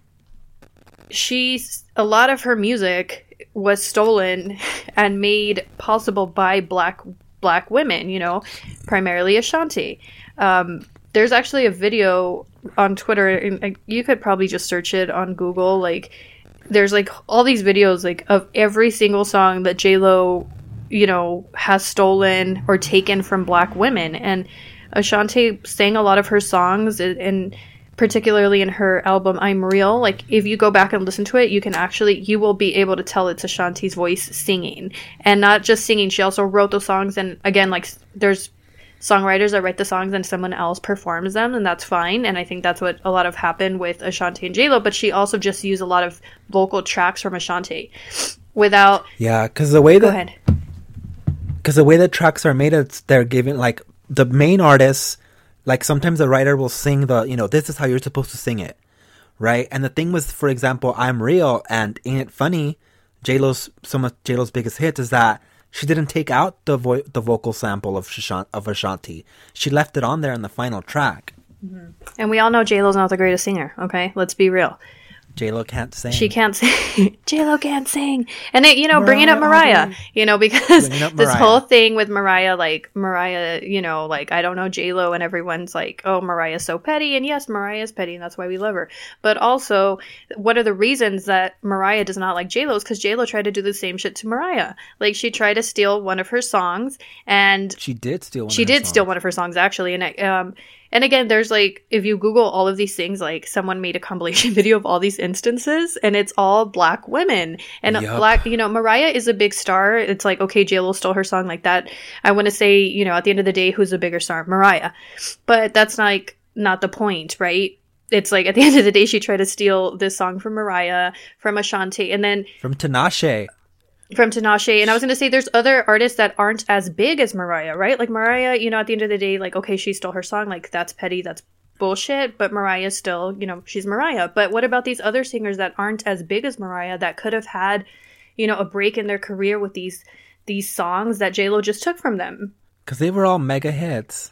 she's... A lot of her music was stolen and made possible by black black women, you know, primarily Ashanti. Um, there's actually a video on Twitter, and you could probably just search it on Google, like, there's, like, all these videos, like, of every single song that J-Lo... you know, has stolen or taken from black women. And Ashanti sang a lot of her songs, and particularly in her album I'm Real. Like, if you go back and listen to it, you can actually, you will be able to tell it's Ashanti's voice singing. And not just singing, she also wrote those songs, and again, like, there's songwriters that write the songs and someone else performs them, and that's fine. And I think that's what a lot of happened with Ashanti and J-Lo, but she also just used a lot of vocal tracks from Ashanti without... Yeah, because the way go that... ahead. Because the way that tracks are made, it's, they're given, like, the main artists, like, sometimes the writer will sing the, you know, this is how you're supposed to sing it, right? And the thing with, for example, I'm Real and Ain't It Funny, J-Lo's, some of J-Lo's biggest hits, is that she didn't take out the vo- the vocal sample of, Shashan- of Ashanti. She left it on there in the final track. Mm-hmm. And we all know J-Lo's not the greatest singer, okay? Let's be real. J-Lo can't sing. She can't sing. J-Lo can't sing. And, it, you know, Mariah, bringing up Mariah, you know, because this Mariah. whole thing with Mariah, like, Mariah, you know, like, I don't know J-Lo, and everyone's like, oh, Mariah's so petty. And yes, Mariah's petty, and that's why we love her. But also, what are the reasons that Mariah does not like J-Lo? Is because J-Lo tried to do the same shit to Mariah. Like, she tried to steal one of her songs, and... She did steal one She of her did songs. steal one of her songs, actually. And, um... And again, there's like, if you Google all of these things, like someone made a compilation video of all these instances, and it's all black women. And Yep. black, you know, Mariah is a big star. It's like, okay, J-Lo stole her song like that. I want to say, you know, at the end of the day, who's a bigger star? Mariah. But that's like not the point, right? It's like, at the end of the day, she tried to steal this song from Mariah, from Ashanti, and then... From Tinashe. From Tinashe. And I was going to say, there's other artists that aren't as big as Mariah, right? Like, Mariah, you know, at the end of the day, like, okay, she stole her song. Like, that's petty. That's bullshit. But Mariah's still, you know, she's Mariah. But what about these other singers that aren't as big as Mariah that could have had, you know, a break in their career with these these songs that J-Lo just took from them? Because they were all mega hits.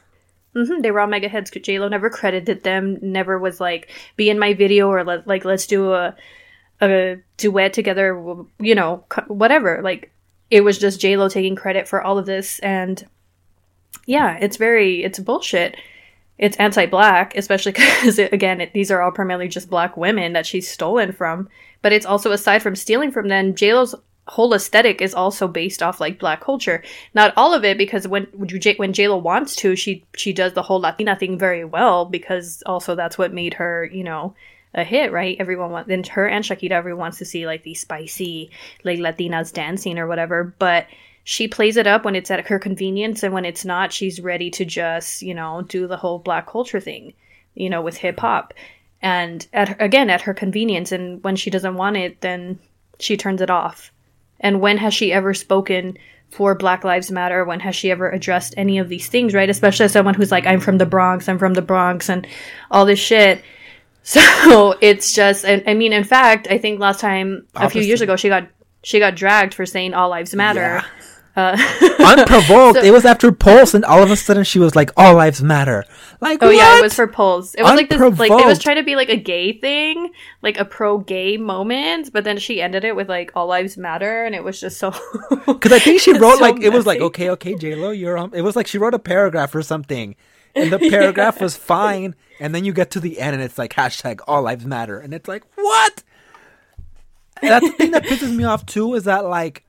Mm-hmm, they were all mega hits. J-Lo never credited them, never was like, be in my video, or let, like, let's do a a duet together, you know, whatever. Like, it was just J-Lo taking credit for all of this. And yeah, it's very, it's bullshit. It's anti-black, especially because, again, it, these are all primarily just black women that she's stolen from. But it's also, aside from stealing from them, J-Lo's whole aesthetic is also based off like black culture. Not all of it, because when when J-Lo wants to, she she does the whole Latina thing very well, because also that's what made her, you know, a hit, right? Everyone wants, then her and Shakira, everyone wants to see like these spicy like Latinas dancing or whatever, but she plays it up when it's at her convenience, and when it's not, she's ready to just, you know, do the whole black culture thing, you know, with hip hop. And at her, again, at her convenience, and when she doesn't want it, then she turns it off. And when has she ever spoken for Black Lives Matter? When has she ever addressed any of these things, right? Especially as someone who's like, I'm from the Bronx, I'm from the Bronx, and all this shit. So it's just, I, I mean, in fact, I think last time, a Opposite. few years ago, she got she got dragged for saying all lives matter. Yeah. Uh, Unprovoked. So- it was after Pulse, and all of a sudden she was like, "All lives matter." Like, Oh what? yeah, it was for Pulse. It was like this, like it was Unprovoked. trying to be like a gay thing, like a pro-gay moment, but then she ended it with like all lives matter, and it was just so. Because I think she wrote so like it was like, messy. okay, okay, J Lo, you're on. It was like she wrote a paragraph or something, and the paragraph was fine, and then you get to the end, and it's like hashtag all lives matter, and it's like, what? And that's the thing that pisses me off too, is that like,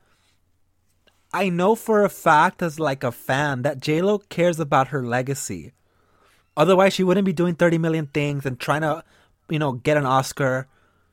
I know for a fact as like a fan that J Lo cares about her legacy. Otherwise, she wouldn't be doing thirty million things and trying to, you know, get an Oscar.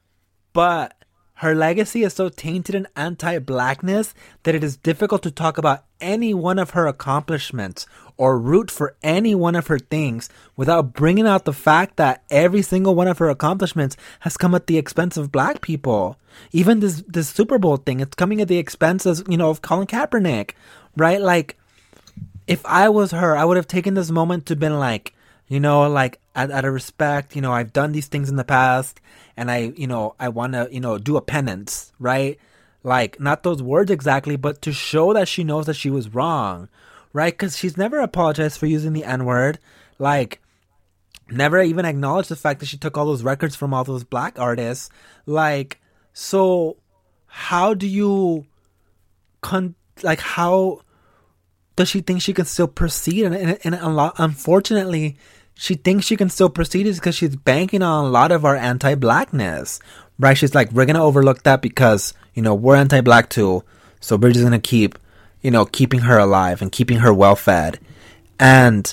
But her legacy is so tainted in anti-blackness that it is difficult to talk about any one of her accomplishments or root for any one of her things without bringing out the fact that every single one of her accomplishments has come at the expense of black people. Even this this Super Bowl thing, it's coming at the expense of, you know, of Colin Kaepernick, right? Like, if I was her, I would have taken this moment to been like, you know, like, out, out of respect, you know, I've done these things in the past, and I, you know, I want to, you know, do a penance, right? Like, not those words exactly, but to show that she knows that she was wrong, right? Because she's never apologized for using the N-word, like, never even acknowledged the fact that she took all those records from all those black artists, like, so how do you, con- like, how does she think she can still proceed? And, and, and a lot, unfortunately, she thinks she can still proceed is because she's banking on a lot of our anti-blackness, right? She's like, we're going to overlook that because, you know, we're anti-black too. So we're just going to keep, you know, keeping her alive and keeping her well-fed. And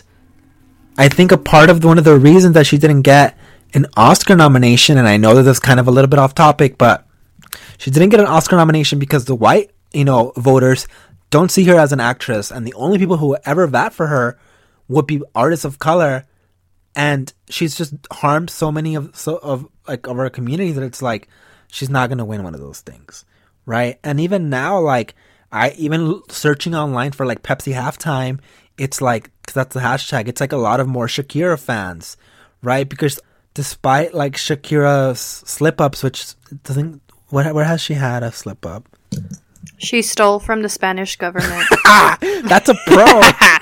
I think a part of one of the reasons that she didn't get an Oscar nomination, and I know that that's kind of a little bit off topic, but she didn't get an Oscar nomination because the white, you know, voters don't see her as an actress, and the only people who would ever vote for her would be artists of color. And she's just harmed so many of so of like of our community that it's like she's not gonna win one of those things, right? And even now, like, I even searching online for like Pepsi halftime, it's like, because that's the hashtag, it's like a lot of more Shakira fans, right? Because despite like Shakira's slip ups, which doesn't, where where has she had a slip up? She stole from the Spanish government. That's a pro.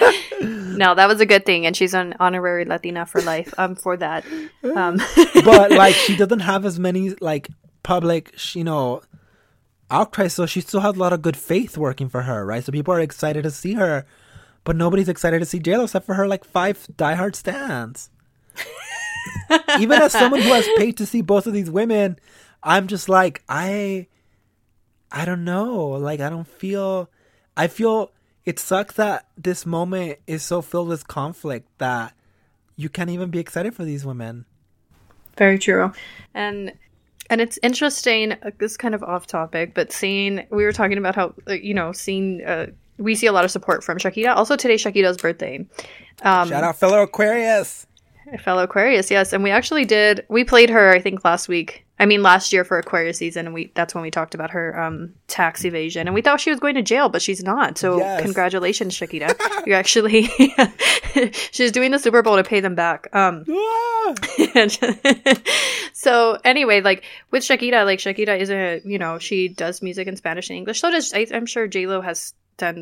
No, that was a good thing, and she's an honorary Latina for life. Um, for that. Um, But like, she doesn't have as many like public, sh- you know, outcries, so she still has a lot of good faith working for her, right? So people are excited to see her, but nobody's excited to see J Lo except for her like five diehard stans. Even as someone who has paid to see both of these women, I'm just like, I, I don't know, like, I don't feel, I feel. It sucks that this moment is so filled with conflict that you can't even be excited for these women. Very true. and and it's interesting. Uh, this is kind of off topic, but seeing we were talking about how uh, you know seeing uh, we see a lot of support from Shakira. Also, today Shakira's birthday. Um, Shout out fellow Aquarius. Fellow Aquarius, yes, and we actually did. We played her, I think, last week. I mean, last year for Aquarius season, and we that's when we talked about her um, tax evasion, and we thought she was going to jail, but she's not. So, Yes. congratulations, Shakira! You're actually she's doing the Super Bowl to pay them back. Um, Ah! so anyway, like with Shakira, like Shakira is a you know she does music in Spanish and English. So does I, I'm sure J Lo has done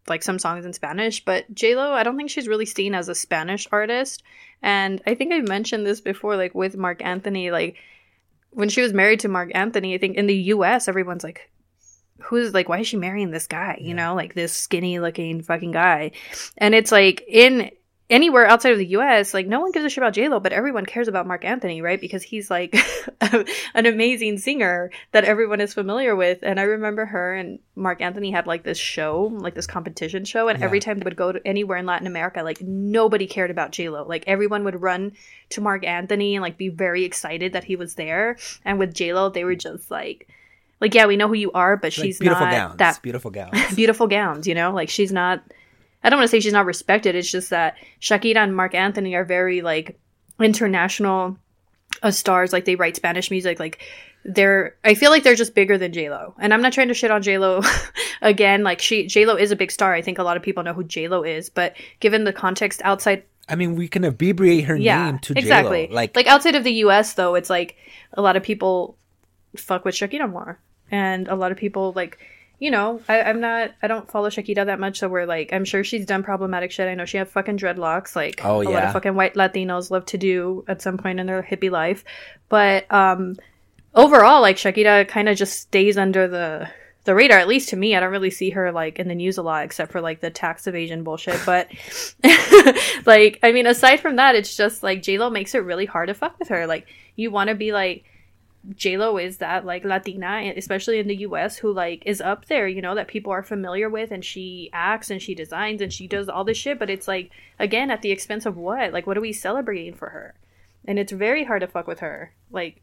like some songs in Spanish, but J-Lo, I don't think she's really seen as a Spanish artist. And I think I mentioned this before, like with Marc Anthony, like when she was married to Marc Anthony, I think in the U S everyone's like, who's like, why is she marrying this guy? You know, like this skinny looking fucking guy. And it's like in anywhere outside of the U S, like no one gives a shit about J-Lo, but everyone cares about Marc Anthony, right? Because he's like an amazing singer that everyone is familiar with. And I remember her and Marc Anthony had like this show, like this competition show. And Yeah. every time they would go to anywhere in Latin America, like nobody cared about J-Lo. Like everyone would run to Marc Anthony and like be very excited that he was there. And with J-Lo, they were just like, like, yeah, we know who you are, but Like she's beautiful not gowns. that Beautiful gowns. beautiful gowns, you know, like she's not, I don't want to say she's not respected. It's just that Shakira and Marc Anthony are very like international uh, stars. Like they write Spanish music. Like they're, I feel like they're just bigger than J-Lo. And I'm not trying to shit on J-Lo again. Like she, J-Lo is a big star. I think a lot of people know who J-Lo is, but given the context outside, I mean, we can abbreviate her yeah, name to exactly. J-Lo. Like, like outside of the U S though, it's like a lot of people fuck with Shakira more. And a lot of people like, you know, I, I'm not, I don't follow Shakira that much. So we're like, I'm sure she's done problematic shit. I know she had fucking dreadlocks. Like Oh, a lot yeah. of fucking white Latinos love to do at some point in their hippie life. But um, overall, like Shakira kind of just stays under the, the radar, at least to me. I don't really see her like in the news a lot, except for like the tax evasion bullshit. But like, I mean, aside from that, it's just like J-Lo makes it really hard to fuck with her. Like you want to be like, J-Lo is that like Latina, especially in the U S, who like is up there, you know, that people are familiar with, and she acts and she designs and she does all this shit, but it's like, again, at the expense of what? Like, what are we celebrating for her? And it's very hard to fuck with her. Like,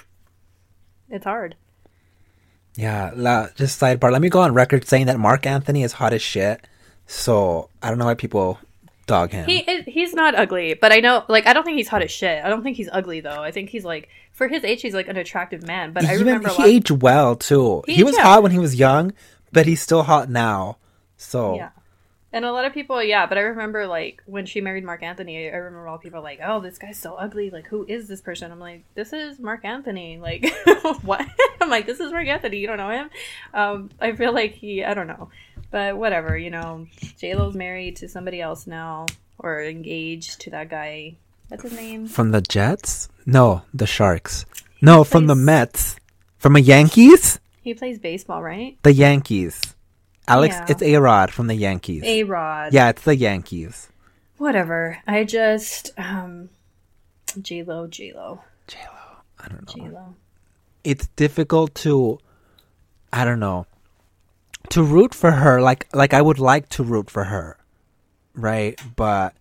it's hard. yeah, la, just sidebar. Let me go on record saying that Marc Anthony is hot as shit. So I don't know why people dog him. He is, he's not ugly, but I know, like, I don't think he's hot as shit. I don't think he's ugly though. I think he's like, for his age, he's like an attractive man. But I Even remember a he lot- aged well too. He He, was aged hot well. when he was young, but he's still hot now. So Yeah. And a lot of people, yeah, but I remember, like, when she married Marc Anthony, I remember all people like, oh, this guy's so ugly. Like, who is this person? I'm like, this is Marc Anthony. Like, what? I'm like, this is Marc Anthony. You don't know him? Um, I feel like he, I don't know. But whatever, you know, J-Lo's married to somebody else now, or engaged to that guy. What's his name? from the Jets? No, the Sharks. No, from the plays- Mets. From a Yankees? He plays baseball, right? The Yankees. Alex, Yeah. it's A-Rod from the Yankees. A-Rod. Yeah, it's the Yankees. Whatever. I just, um, J-Lo, J-Lo, J-Lo. I don't know. J-Lo. It's difficult to, I don't know, to root for her. Like, like I would like to root for her, right? But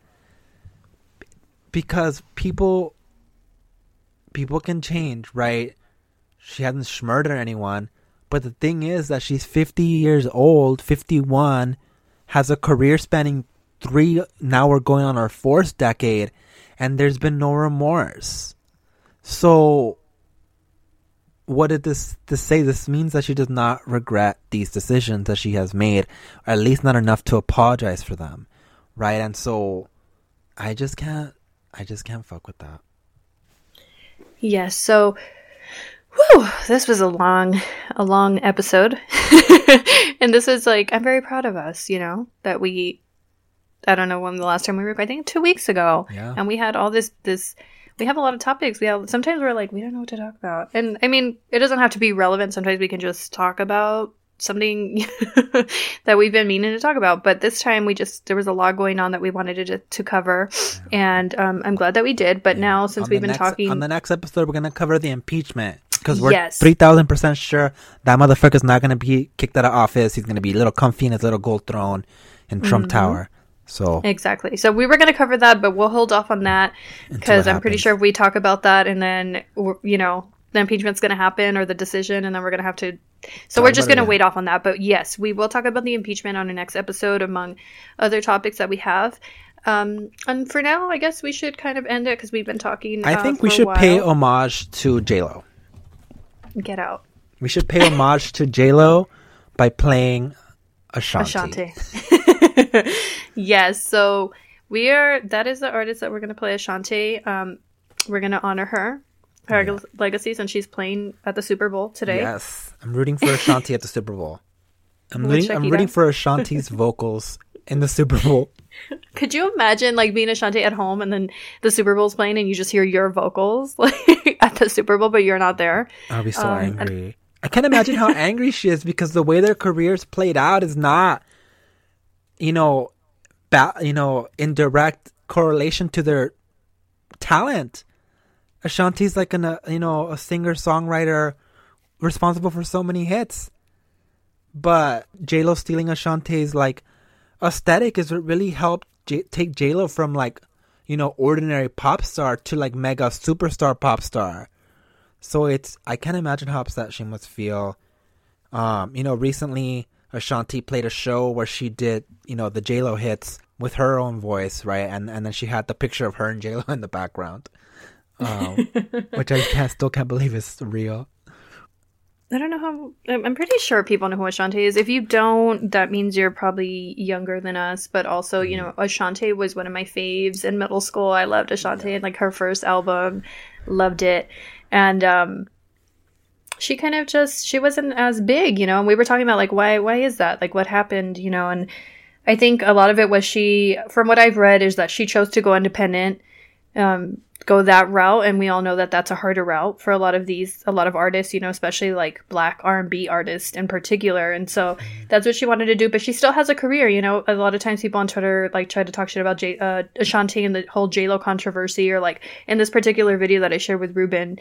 because people, people can change, right? She hasn't murdered anyone. But the thing is that she's fifty years old, fifty-one, has a career spanning three, now we're going on our fourth decade, and there's been no remorse. So, what did this, this say? This means that she does not regret these decisions that she has made, or at least not enough to apologize for them, right? And so, I just can't, I just can't fuck with that. Yes, so whew, this was a long a long episode. And this is like, I'm very proud of us, you know, that we, I don't know when the last time we recorded, I think two weeks ago. Yeah. And we had all this this we have a lot of topics. We have sometimes we're like, we don't know what to talk about. And I mean, it doesn't have to be relevant. Sometimes we can just talk about something that we've been meaning to talk about. But this time we just, there was a lot going on that we wanted to, to cover. And um, I'm glad that we did. But now, since On we've the been next- talking, on the next episode, we're gonna cover the impeachment because we're Yes. three thousand percent sure that motherfucker's not gonna be kicked out of office. He's gonna be a little comfy in his little gold throne in Trump Mm-hmm. Tower. So exactly. So we were going to cover that, but we'll hold off on that because what I'm pretty happens. sure if we talk about that and then, we're- you know, the impeachment's going to happen or the decision, and then we're going to have to. So Talk we're just about it, going to yeah. wait off on that. But yes, we will talk about the impeachment on the next episode, among other topics that we have. Um, and for now, I guess we should kind of end it because we've been talking. I uh, think we for a should while. pay homage to J-Lo. Get out. We should pay homage to J-Lo by playing Ashanti. Ashanti. Yes, so we are, that is the artist that we're going to play, Ashanti. Um, we're going to honor her, her legacy, since she's playing at the Super Bowl today. Yes, I'm rooting for Ashanti at the Super Bowl. I'm with rooting, I'm Shakira. rooting for Ashanti's vocals in the Super Bowl. Could you imagine like being Ashanti at home and then the Super Bowl's playing and you just hear your vocals like at the Super Bowl, but you're not there? I'll be so Um, angry. I can't imagine how angry she is because the way their careers played out is not, you know, ba- you know, in direct correlation to their talent. Ashanti's like an, uh, you know, a singer songwriter responsible for so many hits, but J-Lo stealing Ashanti's like aesthetic is what really helped J- take J-Lo from like, you know, ordinary pop star to like mega superstar pop star. So it's, I can't imagine how upset she must feel. Um, you know, recently Ashanti played a show where she did, you know, the J-Lo hits with her own voice, right? And and then she had the picture of her and J-Lo in the background, um, which I can't, still can't believe is real. I don't know how. I'm I'm pretty sure people know who Ashanti is. If you don't, that means you're probably younger than us. But also, you know, Ashanti was one of my faves in middle school. I loved Ashanti and like her first album, loved it. And um, she kind of just, she wasn't as big, you know. And we were talking about like, why, why is that? Like, what happened, you know? And I think a lot of it was she, from what I've read, is that she chose to go independent. Um, go that route, and we all know that that's a harder route for a lot of these a lot of artists, you know, especially like Black R and B artists in particular. And so that's what she wanted to do, but she still has a career, you know. A lot of times people on Twitter like try to talk shit about J- uh, Ashanti and the whole J-Lo controversy, or like in this particular video that I shared with Ruben,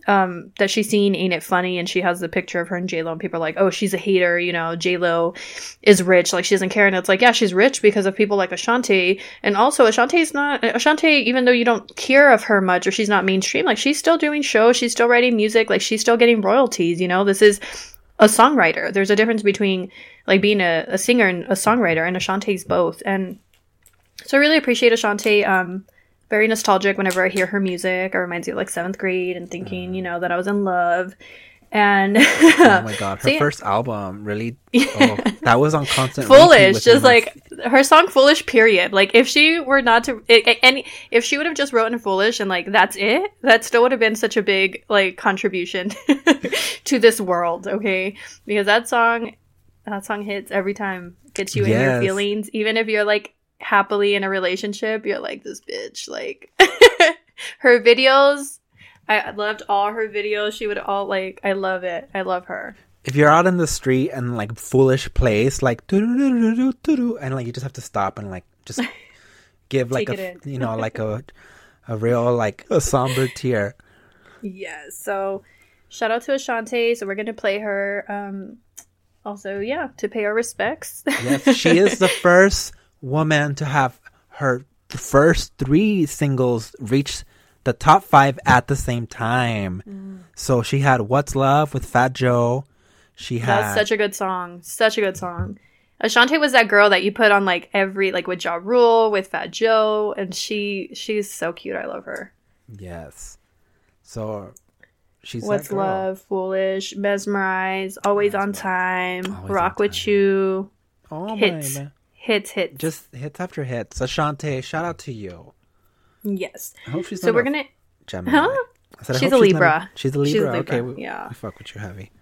um that she's seen Ain't It Funny, and she has the picture of her and J-Lo, and people are like, oh, she's a hater, you know, J-Lo is rich, like she doesn't care. And it's like, yeah, she's rich because of people like Ashanti. And also Ashanti's not Ashanti, even though you don't hear of her much, or she's not mainstream, like she's still doing shows, she's still writing music, like she's still getting royalties, you know. This is a songwriter. There's a difference between like being a, a singer and a songwriter, and Ashanti's both. And so I really appreciate Ashanti. Um very nostalgic whenever I hear her music. It reminds me of like seventh grade and thinking, you know, that I was in love. And Oh my god, her So, yeah. first album really, oh, that was on constant Foolish, repeat within just my- like her song Foolish, period. Like if she were not to it, any if she would have just written Foolish and like that's it, that still would have been such a big like contribution to this world, okay? Because that song that song hits every time, gets you in your Yes. feelings, even if you're like happily in a relationship, you're like, this bitch, like her videos, I loved all her videos. She would all like, I love it. I love her. if you're out in the street and like Foolish plays like doo-doo-doo-doo-doo-doo, and like you just have to stop and like just give like Take a it you know like a a real like a somber tear. Yes. So shout out to Ashanti. So we're going to play her. Um, also, yeah, to pay our respects. Yes, she is the first woman to have her first three singles reach the top five at the same time. Mm. So she had What's Love with Fat Joe. She had That's such a good song. Such a good song. Ashanti was that girl that you put on like every, like with Ja Rule, with Fat Joe, and she she's so cute. I love her. yes. So she's What's that girl. Love, Foolish, Mesmerize, Always on Time, Always Rock on with Time. You, Oh hits. my man. hits, hits. Just hits after hits. Ashanti, shout out to you. Yes. I hope she's So not we're a gonna. Gemini. Huh? I said, I She's hope a not Libra. she's a Libra. She's a Libra, Okay, we, yeah. we fuck with you heavy.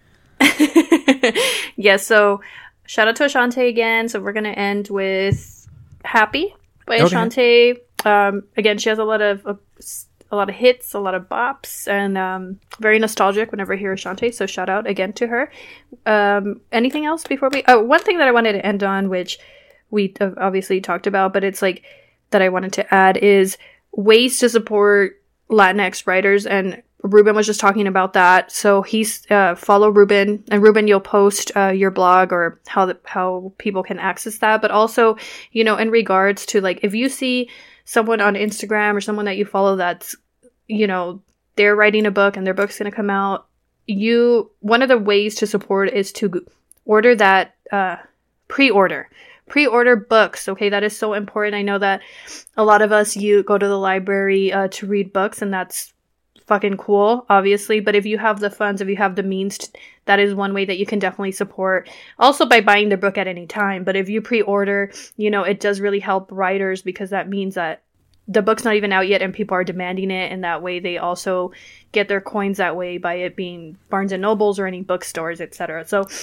Yeah, so shout out to Ashanti again. So we're gonna end with "Happy" by Okay. Ashanti. Um, again, she has a lot of a, a lot of hits, a lot of bops, and um, very nostalgic whenever I hear Ashanti. So shout out again to her. Um, anything else before we? Oh, one thing that I wanted to end on, which we uh, obviously talked about, but it's like that I wanted to add is ways to support Latinx writers, and Ruben was just talking about that. So he's uh, follow Ruben, and Ruben, you'll post uh, your blog or how the, how people can access that. But also, you know, in regards to like if you see someone on Instagram or someone that you follow that's, you know, they're writing a book and their book's going to come out, you one of the ways to support is to order that uh, pre-order. Pre-order books, okay? That is so important. I know that a lot of us, you go to the library uh, to read books, and that's fucking cool, obviously. But if you have the funds, if you have the means, to, that is one way that you can definitely support. Also by buying their book at any time. But if you pre-order, you know, it does really help writers, because that means that the book's not even out yet and people are demanding it, and that way they also get their coins that way by it being Barnes and Nobles or any bookstores, et cetera. So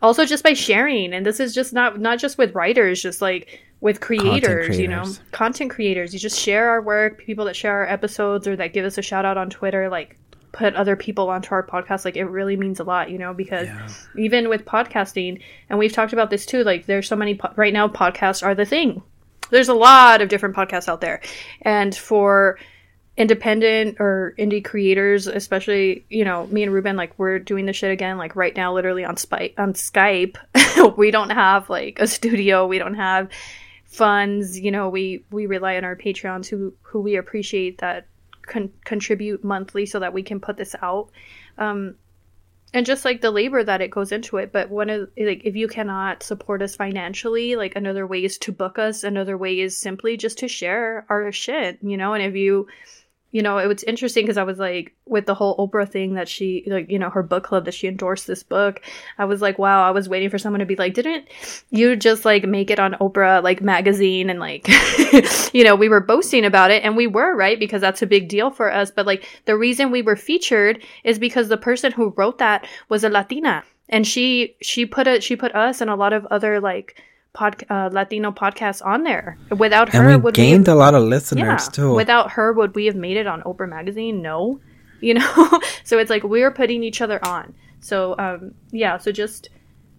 also just by sharing. And this is just not not just with writers, just like with creators, creators, you know, content creators. You just share our work, people that share our episodes or that give us a shout out on Twitter, like put other people onto our podcast. Like it really means a lot, you know, because yeah. even with podcasting, and we've talked about this too, like there's so many po- right now podcasts are the thing. There's a lot of different podcasts out there, and for independent or indie creators, especially, you know, me and Ruben, like we're doing this shit again, like right now, literally on Skype, on Skype. We don't have like a studio. We don't have funds. You know, we, we rely on our Patreons who, who we appreciate that con- contribute monthly so that we can put this out. Um, and just like the labor that it goes into it. But one of like, if you cannot support us financially, like another way is to book us. Another way is simply just to share our shit, you know, and if you, you know, it was interesting because I was like, with the whole Oprah thing that she, like, you know, her book club that she endorsed this book. I was like, wow, I was waiting for someone to be like, didn't you just like make it on Oprah, like magazine? And like, you know, we were boasting about it, and we were, right? Because that's a big deal for us. But like the reason we were featured is because the person who wrote that was a Latina, and she, she put it, she put us and a lot of other like, Pod, uh, Latino podcasts on there. Without her, and we would gained we have, a lot of listeners yeah, too. Without her, would we have made it on Oprah magazine? No, you know. So it's like we're putting each other on. So um, yeah. So just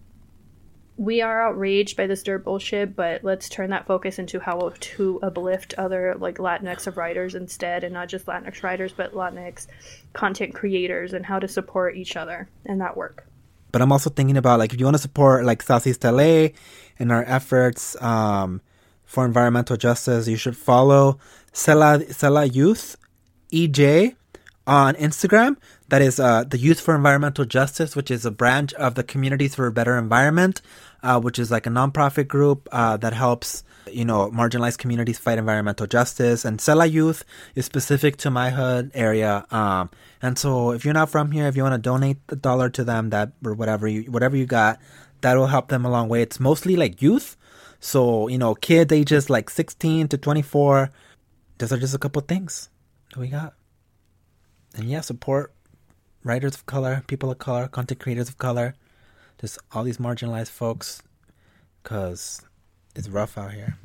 we are outraged by this dirt bullshit, but let's turn that focus into how to uplift other like Latinx writers instead, and not just Latinx writers, but Latinx content creators, and how to support each other in that work. But I'm also thinking about, like, if you want to support, like, Southeast L A and our efforts um, for environmental justice, you should follow Sela, Sela Youth E J on Instagram. That is uh, the Youth for Environmental Justice, which is a branch of the Communities for a Better Environment, uh, which is like a nonprofit group uh, that helps, you know, marginalized communities fight environmental justice. And Sela Youth is specific to my hood area. Um, and so if you're not from here, if you want to donate a dollar to them, that or whatever you whatever you got, that will help them a long way. It's mostly like youth. So, you know, kids ages like sixteen to twenty-four. Those are just a couple things that we got. And yeah, support writers of color, people of color, content creators of color, just all these marginalized folks, because it's rough out here.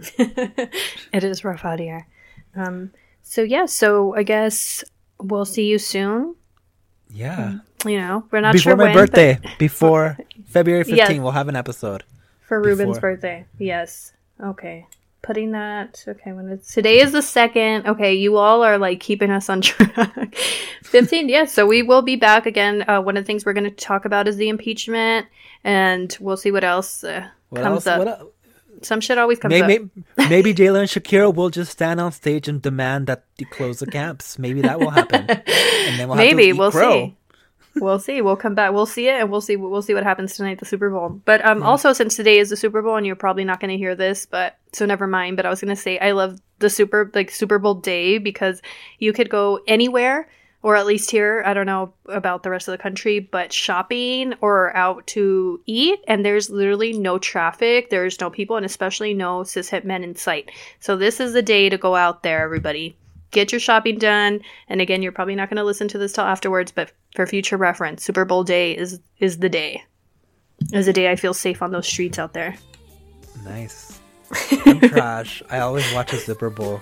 It is rough out here. Um, so yeah, so I guess we'll see you soon. Yeah. Um, you know, we're not before sure my when, birthday, but... before February fifteenth, yeah. We'll have an episode. For Ruben's before. birthday. Yes. Okay. Putting that, okay, when it's, today is the second. Okay, you all are like keeping us on track. fifteenth, yes. So we will be back again. Uh, one of the things we're going to talk about is the impeachment, and we'll see what else uh, what comes else? up. What el- Some shit always comes maybe, up. Maybe, maybe Jayla and Shakira will just stand on stage and demand that you close the camps. Maybe that will happen. And then we'll have Maybe to eat we'll crow. see. We'll see. We'll come back. We'll see it, and we'll see. We'll see what happens tonight at the Super Bowl. But um, yeah. Also, since today is the Super Bowl, and you're probably not going to hear this, but so never mind. But I was going to say I love the Super like Super Bowl day because you could go anywhere, or at least here. I don't know about the rest of the country, but shopping or out to eat, and there's literally no traffic. There's no people, and especially no cishet men in sight. So this is the day to go out there, everybody. Get your shopping done. And again, you're probably not going to listen to this till afterwards, but for future reference, Super Bowl day is is the day. Is the day I feel safe on those streets out there. Nice. I'm trash. I always watch a Super Bowl.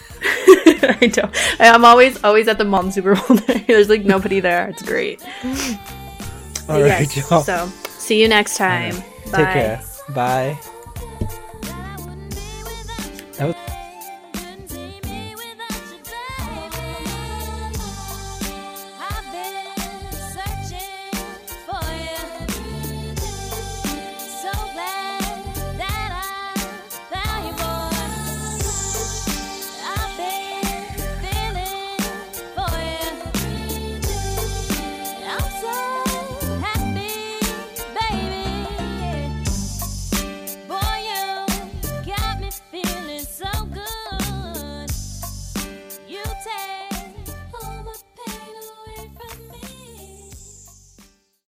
I know. I'm always always at the mall on Super Bowl day. There's like nobody there. It's great. All right, yes, y'all. So see you next time. Right. Bye. Take care. Bye.